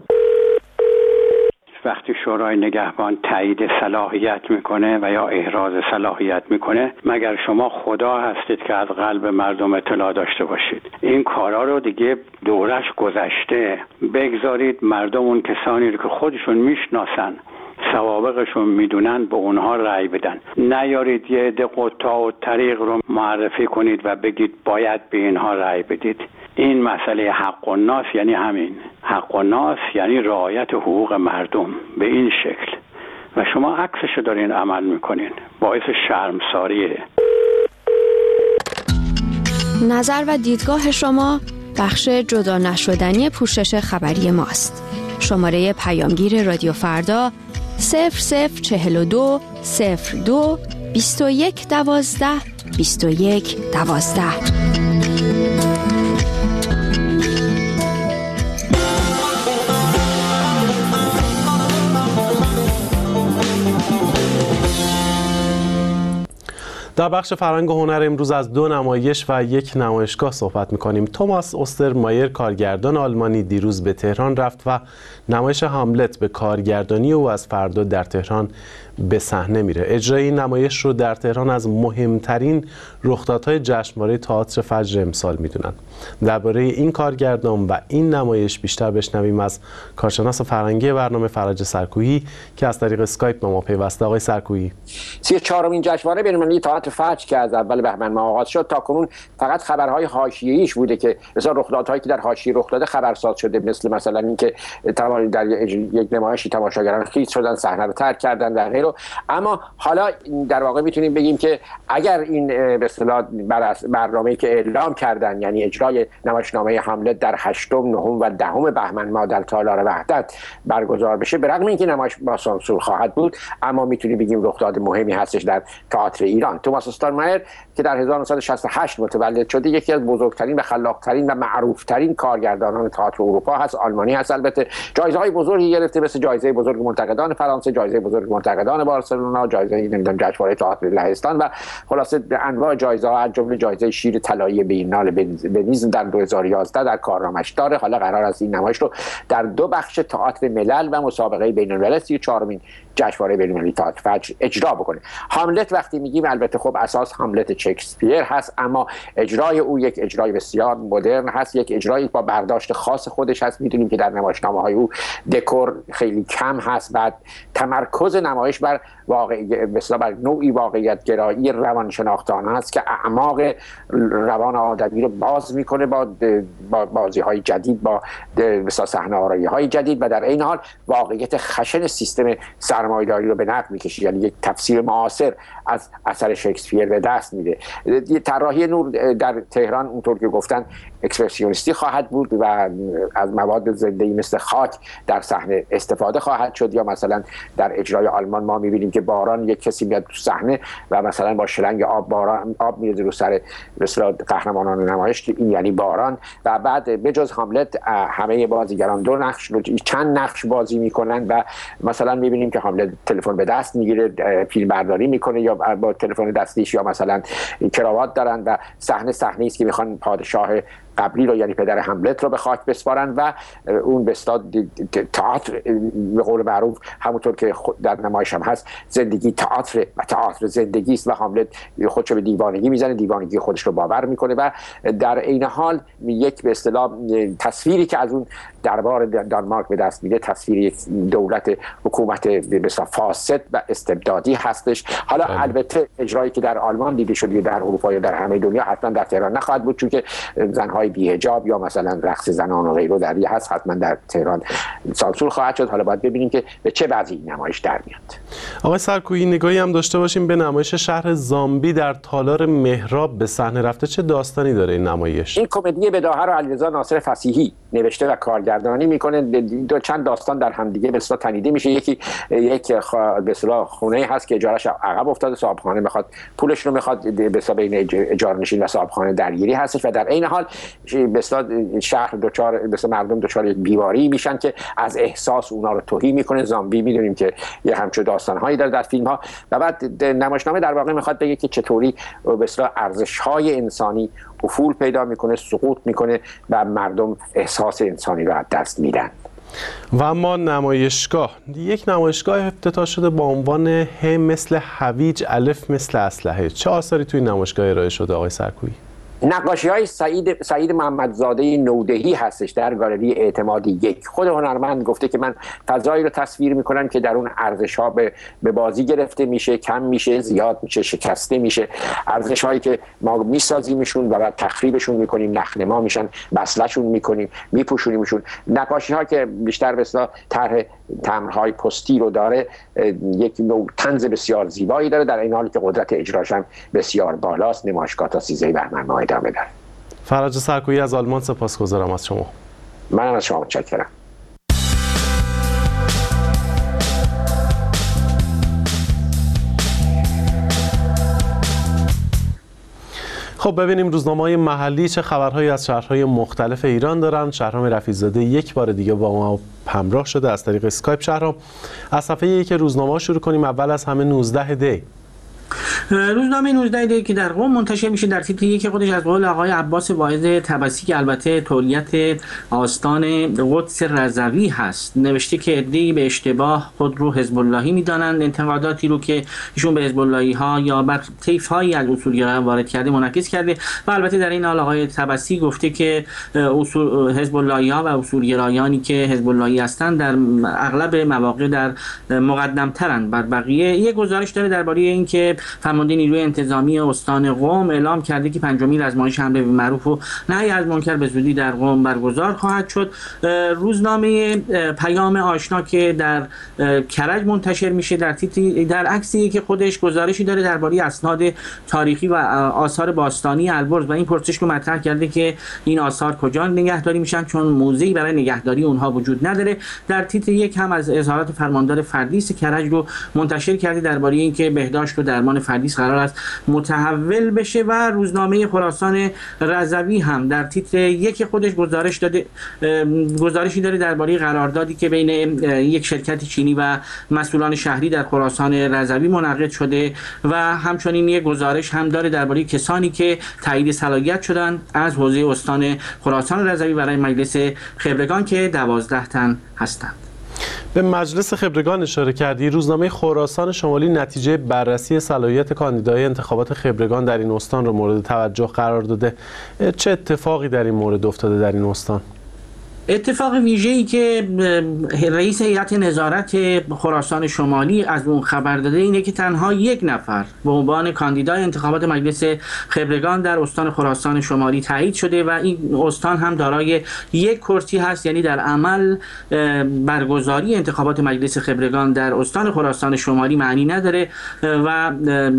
وقتی شورای نگهبان تایید صلاحیت میکنه و یا احراز صلاحیت میکنه، مگر شما خدا هستید که از قلب مردم اطلاع داشته باشید؟ این کارا رو دیگه دورش گذشته. بگذارید مردم اون کسانی رو که خودشون میشناسن، سوابقشون میدونن، به اونها رأی بدن. نیارید یه عده قطاع و طریق رو معرفی کنید و بگید باید به اینها رأی بدید. این مسئله حق و ناس یعنی همین. حق و ناس یعنی رعایت حقوق مردم به این شکل و شما عکسشو دارین عمل میکنین. باعث شرمساریه. نظر و دیدگاه شما بخش جدا نشدنی پوشش خبری ماست. شماره پیامگیر رادیو فردا صفر صفر چهل و دو صفر دو بیست و یک دوازده بیست و یک دوازده. در بخش فرهنگ و هنر امروز از دو نمایش و یک نمایشگاه صحبت می‌کنیم. توماس اوسترمایر کارگردان آلمانی دیروز به تهران رفت و نمایش هاملت به کارگردانی او از فردا در تهران به صحنه میره. اجرای این نمایش رو در تهران از مهمترین رخدادهای جشنواره تئاتر فجر امسال میدونن. درباره این کارگردان و این نمایش بیشتر بشنویم از کارشناس فرهنگی برنامه فرج سرکویی که از طریق اسکایپ با ما پیوسته. آقای سرکویی، سی و چهارمین جشنواره بین‌المللی تئاتر فجر که از اول بهمن ماه آغاز شد تا کنون فقط خبرهای حاشیه‌ایش بوده که مثلا رخدادهایی که در حاشیه رخ داده خبرساز شده، مثل مثلا اینکه تمام در یک نمایشی تماشاگران خیس شدن، صحنه رو ترک کردن و غیره. اما حالا در واقع میتونیم بگیم که اگر این به اصطلاح برنامه‌ای که اعلام کردن، یعنی اجرای نمایشنامه هاملت در هشتم، نهم و دهم بهمن ماه در تالار وحدت برگزار بشه، به رغم اینکه نمایش با سانسور خواهد بود، اما میتونیم بگیم رخداد مهمی هستش در تئاتر ایران. توماس اوسترمایر که در هزار و نهصد و شصت و هشت متولد شده، یکی از بزرگترین و خلاقترین و معروفترین کارگردانان تئاتر اروپا هست. آلمانی هست. البته جایزه‌های بزرگی گرفته، مثل جایزه بزرگ منتقدان فرانسه، جایزه بزرگ منتقدان بارسلونا، جایزه نمیدونم جشنواره تئاتر لهستان و خلاصه انواع جایزه‌ها، از جمله جایزه شیر طلایی بینال ونیز در دو هزار و یازده در کارنامه‌اش داره. حالا قرار است این نمایش رو در دو بخش تئاتر ملل و مسابقه بین‌المللی سی و چهارمین جشنواره بین‌المللی تئاتر فجر اجرا بکنه. هاملت وقتی میگیم البته خب اساس هاملت شکسپیر هست، اما اجرای او یک اجرای بسیار مدرن هست، یک اجرایی با برداشت خاص خودش هست. میدونیم که در نمایشنامه‌های او دکور خیلی کم هست، بعد تمرکز نمایش بر واقعی مثلا بر نوعی واقعیت گرایی روانشناختانه است که اعماق روان آدمی رو باز میکنه با با بازی‌های جدید، با مثلا صحنه‌آرایی‌های جدید و در این حال واقعیت خشن سیستم سرمایه‌داری رو به نقد می‌کشه، یعنی یک تفسیر معاصر از اثر شکسپیر به دست میده. طراحی نور در تهران اونطور که گفتن اکسپرسیونیستی خواهد بود و از مواد زنده‌ای مثل خاک در صحنه استفاده خواهد شد، یا مثلا در اجرای آلمان ما می‌بینیم که باران یک کسی میاد تو صحنه و مثلا با شلنگ آب باران آب میریزه رو سر مثلا قهرمانان نمایش که این یعنی باران. و بعد بجز هاملت همه بازیگران دو نقش چند نقش بازی میکنن و مثلا میبینیم که هاملت تلفن به دست میگیره، فیلم برداری میکنه یا با تلفن دستیش، یا مثلا کراوات دارن و صحنه صحنه‌ای است که میخوان پادشاه قبلی رو یعنی پدر هاملت رو به خاک بسپارن و اون به اصطلاح تئاتر به قول معروف همونطور که در نمایش هم هست زندگی تئاتر و تئاتر زندگی است و هاملت خودشو به دیوانگی میزنه، دیوانگی خودش رو باور میکنه و در عین حال یک به اصطلاح تصویری که از اون دربار دانمارک به دست میده تصویر یک دولت حکومت به اصطلاح فاسد و استبدادی هستش. حالا آه. البته اجرایی که در آلمان دیده شده در اروپا یا در همه دنیا حتما در تهران نخواهد بود، چون که زنهای بی‌حجاب یا مثلا رقص زنان و غیره در هست، حتما در تهران سانسور خواهد شد. حالا باید ببینیم که به چه وضعی این نمایش در میاد. آقای سرکویی، نگاهی هم داشته باشیم به نمایش شهر زامبی در تالار مهراب به صحنه رفته. چه داستانی داره این نمایش؟ این کمدی بداهه رو علیرضا ناصر فصیحی نوشته و کارگردانی میکنه. دو چند داستان در هم دیگه به اصطلاح تنیده میشه. یکی یک به اصطلاح خونه هست که اجارهش عقب افتاده، صاحبخانه میخواد پولش رو میخواد، به اصطلاح بین اجاره نشین و صاحبخانه درگیری هستش و در این حال به اصطلاح شهر دوچار به اصطلاح مردم دوچار یک بیماری میشن که از احساس اونا رو توهی میکنه. زامبی میدونیم که یه همچون داستانهایی داره در فیلم ها و بعد نمایشنامه در واقع میخواد بگه که چطوری به اصطلاح ارزش‌های انسانی افول پیدا میکنه، سقوط میکنه و مردم احساس انسانی رو از دست میدن. و اما نمایشگاه، یک نمایشگاه افتتاح شده با عنوان ه مثل هویج، الف مثل اسلحه. چه آثاری توی نمایشگاه ارائه شده آقای سرکویی؟ نقاشی های سعید سعید محمدزاده نودهی هستش در گالری اعتماد یک. خود هنرمند گفته که من فضایی رو تصویر میکنم که در اون ارزش ها به به بازی گرفته میشه، کم میشه، زیاد میشه، شکسته میشه. ارزش هایی که ما میسازیمشون و بعد تخریبشون میکنیم، نخنما میشن، بسلهشون میکنیم، میپوشونیمشون. نقاشی ها که بیشتر به اصطلاح طرح تمرهای پستی رو داره، یک نوع طنز بسیار زیبایی داره، در این حالی که قدرت اجراش هم بسیار بالاست. نمایشگاه تا سیزده بهمن ماه ادامه داره. فرج سرکویی از آلمان، سپاسگزارم از شما. منم از شما متشکرم. خب ببینیم روزنامه‌های محلی چه خبرهایی از شهرهای مختلف ایران دارن. شهرام رفیع‌زاده یک بار دیگه با ما همراه شده از طریق اسکایپ. شهرام، از صفحه یک روزنامه شروع کنیم. اول از همه نوزده دی. روزنامه نوزده دی که در قم منتشر میشه در تیتر یک خودش از قول آقای عباس واعظ طبسی که البته تولیت آستان قدس رضوی هست نوشته که عده‌ای به اشتباه خود رو حزب اللهی میدانند. انتقاداتی رو که ایشون به حزب اللهی ها یا بر طیف هایی از اصولگرایان وارد کرده منعکس کرده و البته در این حال آقای طبسی گفته که اصول حزب اللهی ها و اصولگرایانی که حزب اللهی هستند در اغلب مواقع در مقدم ترند بر بقیه. یک گزارش داره درباره اینکه فرمانده نیروی انتظامی استان قم اعلام کرده که پنجمین آزمایش حمله به معروف و نهی از منکر به زودی در قم برگزار خواهد شد. روزنامه پیام آشنا که در کرج منتشر میشه در تیتر در عکسی که خودش گزارشی داره درباره اسناد تاریخی و آثار باستانی البرز و این پرسش رو مطرح کرده که این آثار کجا نگهداری میشن چون موضعی برای نگهداری اونها وجود نداره. در تیتر یک هم از اظهارات فرماندار فردیس کرج رو منتشر کرده درباره اینکه بهداشت و درمان فردیس قرار است متحول بشه و روزنامه خراسان رضوی هم در تیتر یک خودش گزارش داده گزارشی داره درباره قراردادی که بین یک شرکت چینی و مسئولان شهری در خراسان رضوی منعقد شده و همچنین یک گزارش هم داره درباره کسانی که تایید صلاحیت شدن از حوزه استان خراسان رضوی برای مجلس خبرگان که دوازده تن هستند. به مجلس خبرگان اشاره کردی. روزنامه خراسان شمالی نتیجه بررسی صلاحیت کاندیدای انتخابات خبرگان در این استان را مورد توجه قرار داده. چه اتفاقی در این مورد افتاده در این استان؟ اتفاق ویژه‌ای که رئیس هیئت نظارت خراسان شمالی از اون خبر داده اینه که تنها یک نفر به عنوان کاندیدای انتخابات مجلس خبرگان در استان خراسان شمالی تایید شده و این استان هم دارای یک کرسی هست، یعنی در عمل برگزاری انتخابات مجلس خبرگان در استان خراسان شمالی معنی نداره و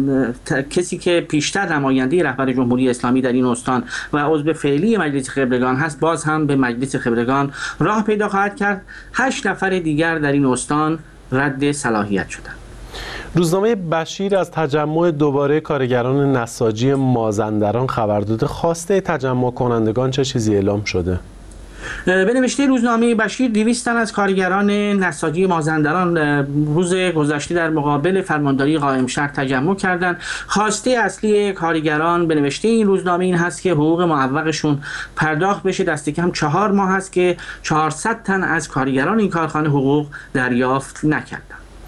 کسی که پیشتر نماینده رهبر جمهوری اسلامی در این استان و عضو فعلی مجلس خبرگان هست باز هم به مجلس خبرگان راه پیدا خواهد کرد. هشت نفر دیگر در این استان رد صلاحیت شدند. روزنامه بشیر از تجمع دوباره کارگران نساجی مازندران خبر داده. خواسته تجمع کنندگان چه چیزی اعلام شده؟ به نوشته روزنامه بشیر دویست تن از کارگران نساجی مازندران روز گذشته در مقابل فرمانداری قائم شهر تجمع کردند. خواسته اصلی کارگران به نوشته این روزنامه این هست که حقوق معوقشون پرداخت بشه. دست کم چهار ماه هست که چهارصد تن از کارگران این کارخانه حقوق دریافت نکردند.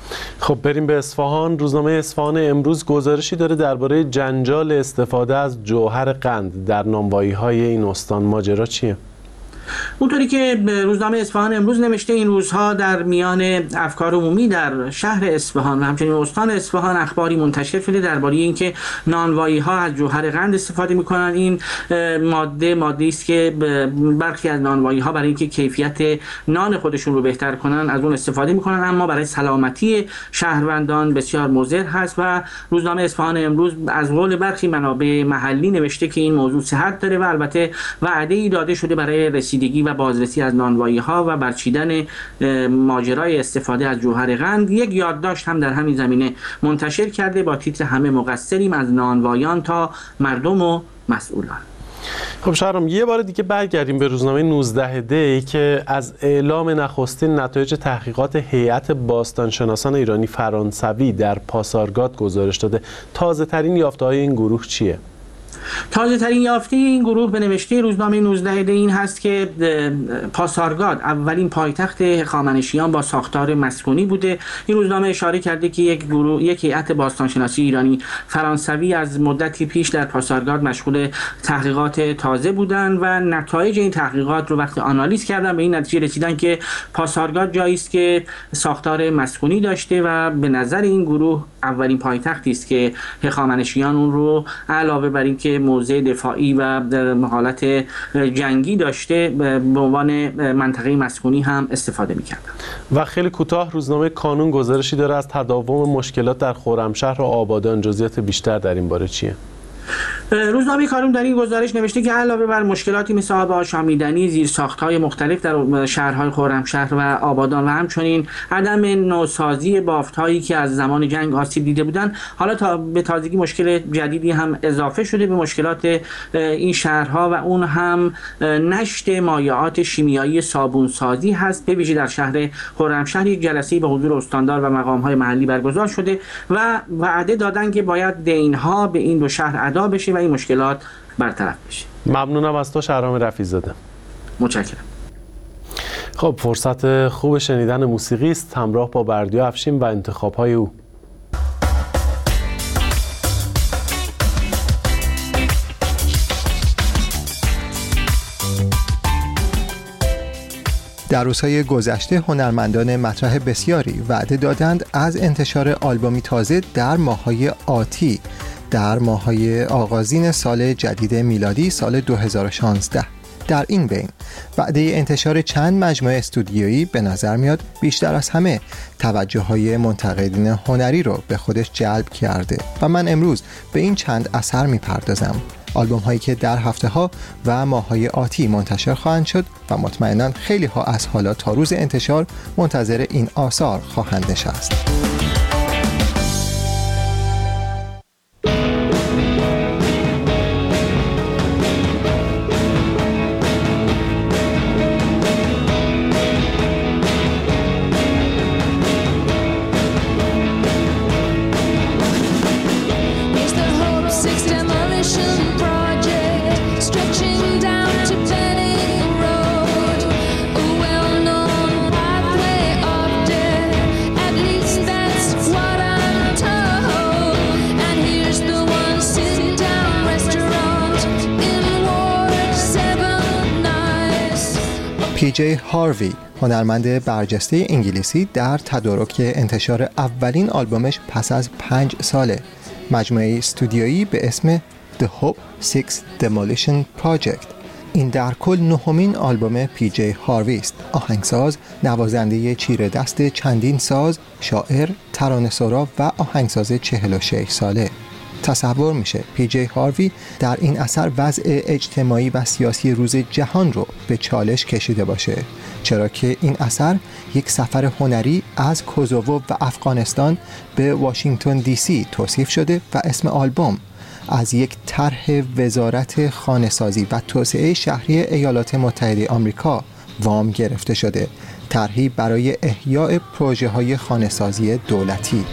خب بریم به اصفهان. روزنامه اصفهان امروز گزارشی داره درباره جنجال استفاده از جوهر قند در نانوایی‌های این استان. ماجرا چیه؟ اونطوری که روزنامه اصفهان امروز نوشته این روزها در میان افکار عمومی در شهر اصفهان و همچنین استان اصفهان اخباری منتشر شده درباره اینکه نانوایی ها از جوهر قند استفاده میکنن. این ماده ماده است که برخی از نانوایی ها برای اینکه کیفیت نان خودشون رو بهتر کنن از اون استفاده میکنن، اما برای سلامتی شهروندان بسیار مضر هست و روزنامه اصفهان امروز از قول برخی منابع محلی نوشته که این موضوع صحت داره و البته وعده‌ای داده شده برای رسیدگی و بازرسی از نانوایی ها و برچیدن ماجرای استفاده از جوهر قند. یک یادداشت هم در همین زمینه منتشر کرده با تیتر همه مقصریم از نانوایان تا مردم و مسئولان. خب شهرام یه بار دیگه برگردیم به روزنامه نوزده دی که از اعلام نخستین نتایج تحقیقات هیئت باستانشناسان ایرانی فرانسوی در پاسارگاد گزارش داده. تازه ترین یافته های این گروه چیه؟ تازه ترین یافته این گروه به نوشته روزنامه نوزده دی این هست که پاسارگاد اولین پایتخت هخامنشیان با ساختار مسکونی بوده. این روزنامه اشاره کرده که یک گروه یک هیئت باستانشناسی ایرانی فرانسوی از مدتی پیش در پاسارگاد مشغول تحقیقات تازه بودند و نتایج این تحقیقات رو وقتی آنالیز کردن به این نتیجه رسیدن که پاسارگاد جایی است که ساختار مسکونی داشته و به نظر این گروه اولین پایتختی است که هخامنشیان اون رو علاوه بر این که موضع دفاعی و حالت جنگی داشته به عنوان منطقه مسکونی هم استفاده می‌کردند. و خیلی کوتاه روزنامه کانون گزارشی داره از تداوم مشکلات در خرمشهر و آبادان. جزئیات بیشتر در این باره چیه؟ روزنامه کارون در این گزارش نوشته که علاوه بر مشکلاتی مثل آب آشامیدنی، زیرساخت‌های مختلف در شهرهای خرمشهر و آبادان و همچنین عدم نوسازی بافت‌هایی که از زمان جنگ آسیب دیده بودند، حالا تا به تازگی مشکل جدیدی هم اضافه شده به مشکلات این شهرها و اون هم نشت مایعات شیمیایی صابونسازی هست. به ویژه در شهر خرمشهر یک جلسه به حضور استاندار و مقام‌های محلی برگزار شده و وعده دادن که باید دین‌ها به این دو شهر ادا بشه و این مشکلات برطرف بشه. ممنونم از تو شهرام رفیع‌زاده. متشکرم. خب فرصت خوب شنیدن موسیقی است، همراه با بردیا افشین و انتخاب‌های او. در روزهای گذشته هنرمندان مطرح بسیاری وعده دادند از انتشار آلبومی تازه در ماه‌های آتی، در ماه‌های آغازین سال جدید میلادی سال دو هزار و شانزده. در این بین وعده انتشار چند مجموعه استودیویی به نظر میاد بیشتر از همه توجه‌های منتقدین هنری رو به خودش جلب کرده و من امروز به این چند اثر میپردازم. آلبوم هایی که در هفته ها و ماه های آتی منتشر خواهند شد و مطمئناً خیلی ها از حالا تا روز انتشار منتظر این آثار خواهند نشست. پی جی هاروی، هنرمند برجسته انگلیسی، در تدارک انتشار اولین آلبومش پس از پنج ساله، مجموعه استودیویی به اسم The Hope Six Demolition Project. این در کل نهمین آلبوم پی جی هاروی است. آهنگساز، نوازنده چیره دست چندین ساز، شاعر، ترانه‌سرا و آهنگساز چهل و شش ساله. تصور میشه پی جی هاروی در این اثر وضع اجتماعی و سیاسی روز جهان رو به چالش کشیده باشه، چرا که این اثر یک سفر هنری از کوزوو و افغانستان به واشنگتن دی سی توصیف شده و اسم آلبوم از یک طرح وزارت خانه‌سازی و توسعه شهری ایالات متحده آمریکا وام گرفته شده، طرحی برای احیاء پروژه‌های خانه‌سازی دولتی.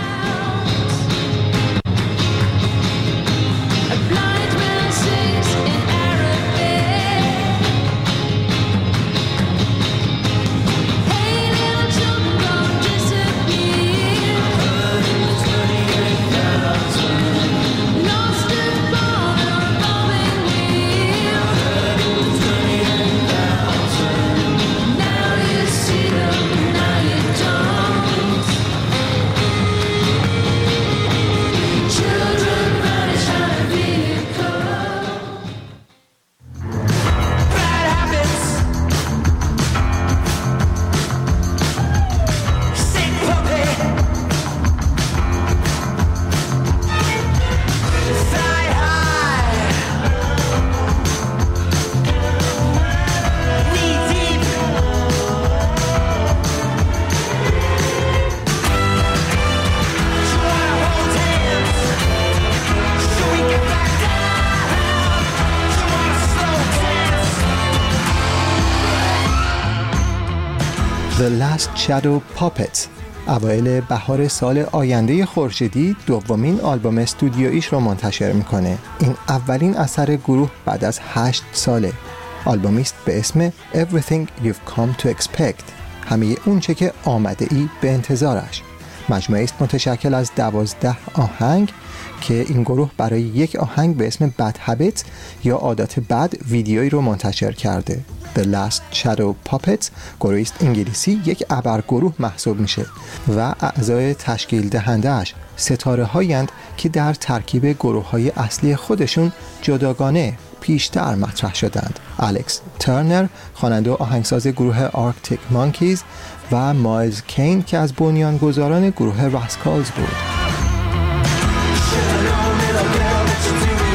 The Last Shadow Puppets اوایل بهار سال آینده خورشیدی دومین آلبوم استودیویش رو منتشر میکنه. این اولین اثر گروه بعد از هشت ساله. آلبومی است به اسم Everything You've Come to Expect، همه اون چه که آمده ای به انتظارش. مجموعه است متشکل از دوازده آهنگ که این گروه برای یک آهنگ به اسم Bad Habits یا عادات بد ویدیویی رو منتشر کرده. The Last Shadow Puppets گروهی است انگلیسی، یک ابرگروه محسوب میشه و اعضای تشکیل دهنده‌اش ستاره هایند که در ترکیب گروه های اصلی خودشون جداگانه پیشتر مطرح شدند. الکس ترنر خواننده و آهنگساز گروه آرکتیک مانکیز و مایلز کین که از بنیانگذاران گروه راسکالز بود.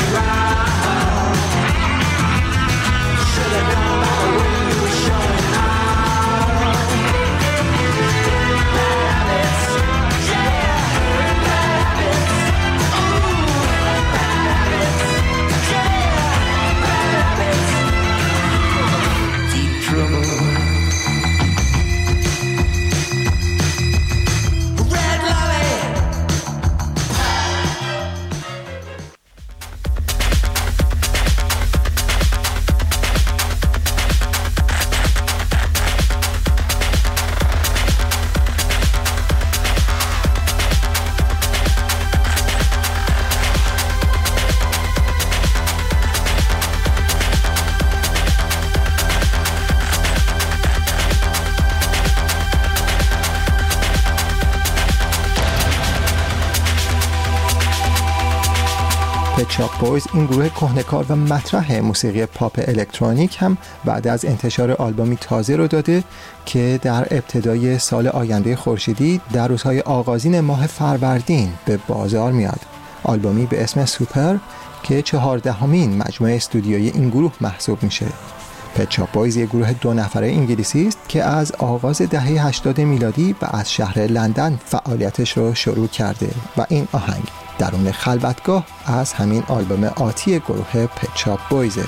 شاپ بویز، این گروه کهنه‌کار و مطرح موسیقی پاپ الکترونیک، هم بعد از انتشار آلبومی تازه رو داده که در ابتدای سال آینده خورشیدی در روزهای آغازین ماه فروردین به بازار میاد. آلبومی به اسم سوپر که چهاردهمین مجموعه استودیویی این گروه محسوب میشه. پت شاپ بویز یک گروه دو نفره انگلیسی است که از آغاز دهه هشتاد میلادی و از شهر لندن فعالیتش رو شروع کرده و این آهنگ درون خلوتگاه از همین آلبوم آتی گروه پت شاپ بویزه.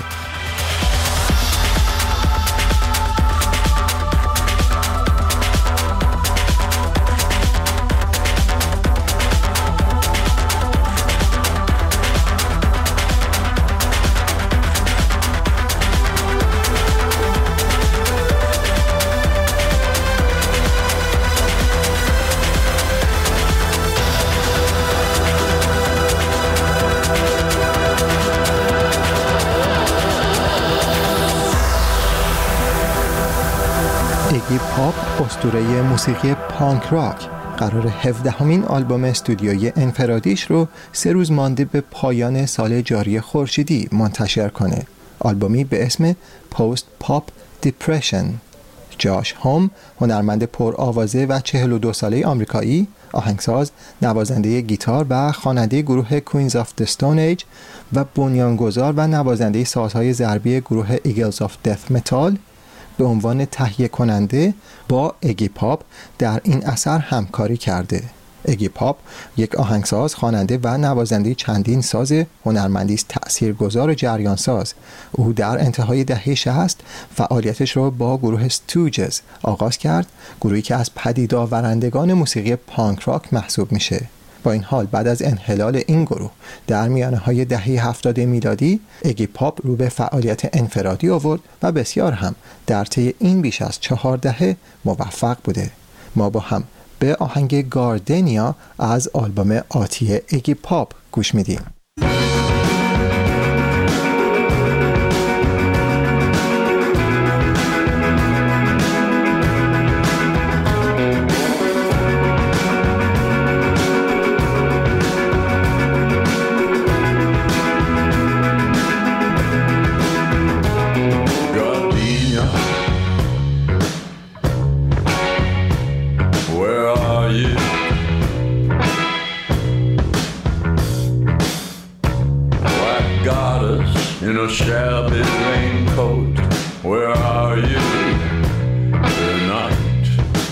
ایگی پاپ، اسطوره موسیقی پانک راک، قرار هفدهمین آلبوم استودیویی انفرادیش رو سه روز مانده به پایان سال جاری خورشیدی منتشر کنه. آلبومی به اسم پست پاپ دیپرشن. جاش هوم، هنرمند پرآوازه و چهل و دو ساله آمریکایی، آهنگساز، نوازنده گیتار و خواننده گروه کوینز آف د استون ایج و بنیانگذار و نوازنده سازهای ضربی گروه ایگلز آف دث متال، به عنوان تهیه کننده با ایگی پاپ در این اثر همکاری کرده. ایگی پاپ یک آهنگساز، خواننده و نوازنده چندین ساز، هنرمندی است تأثیرگذار و جریان ساز. او در انتهای دهه شصت فعالیتش را با گروه استوجز آغاز کرد، گروهی که از پدید آورندگان موسیقی پانک راک محسوب میشه. با این حال بعد از انحلال این گروه در میانه های دهه هفتاد میلادی، ایگی پاپ رو به فعالیت انفرادی آورد و بسیار هم در طی این بیش از چهار دهه موفق بوده. ما با هم به آهنگ گاردنیا از آلبوم آتی ایگی پاپ گوش میدیم. Shabby raincoat, where are you tonight?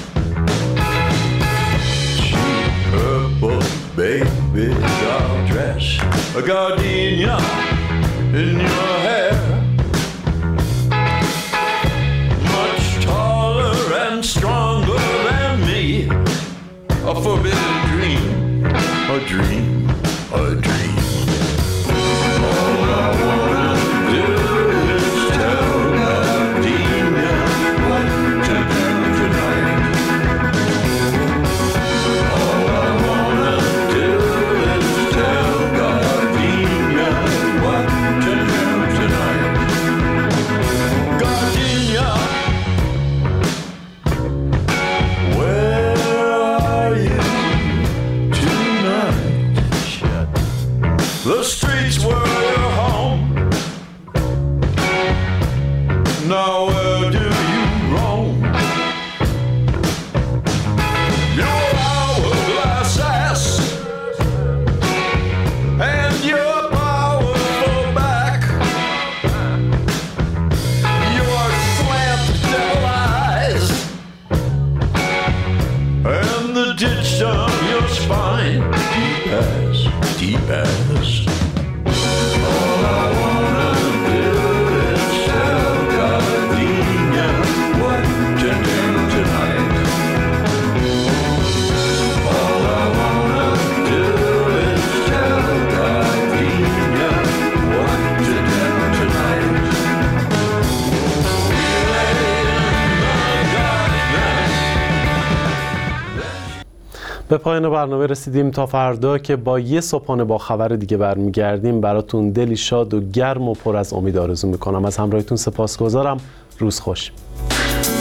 Cheap purple baby doll dress, a gardenia in your hair, much taller and stronger than me, a forbidden dream, a dream, a dream. All I want the streets were your home. Now where do you roam? Your hourglass ass and your powerful back, your slant devil eyes and the ditch down your spine, deep as, deep as. All I wanna do is tell Gardenia what to do tonight. All I wanna do is tell Gardenia what to do tonight. We lay in the garden. به پایان برنامه رسیدیم. تا فردا که با یه صبحانه با خبر دیگه برمیگردیم، براتون دلی شاد و گرم و پر از امید آرزو میکنم. از همراهیتون سپاسگزارم. روز خوش.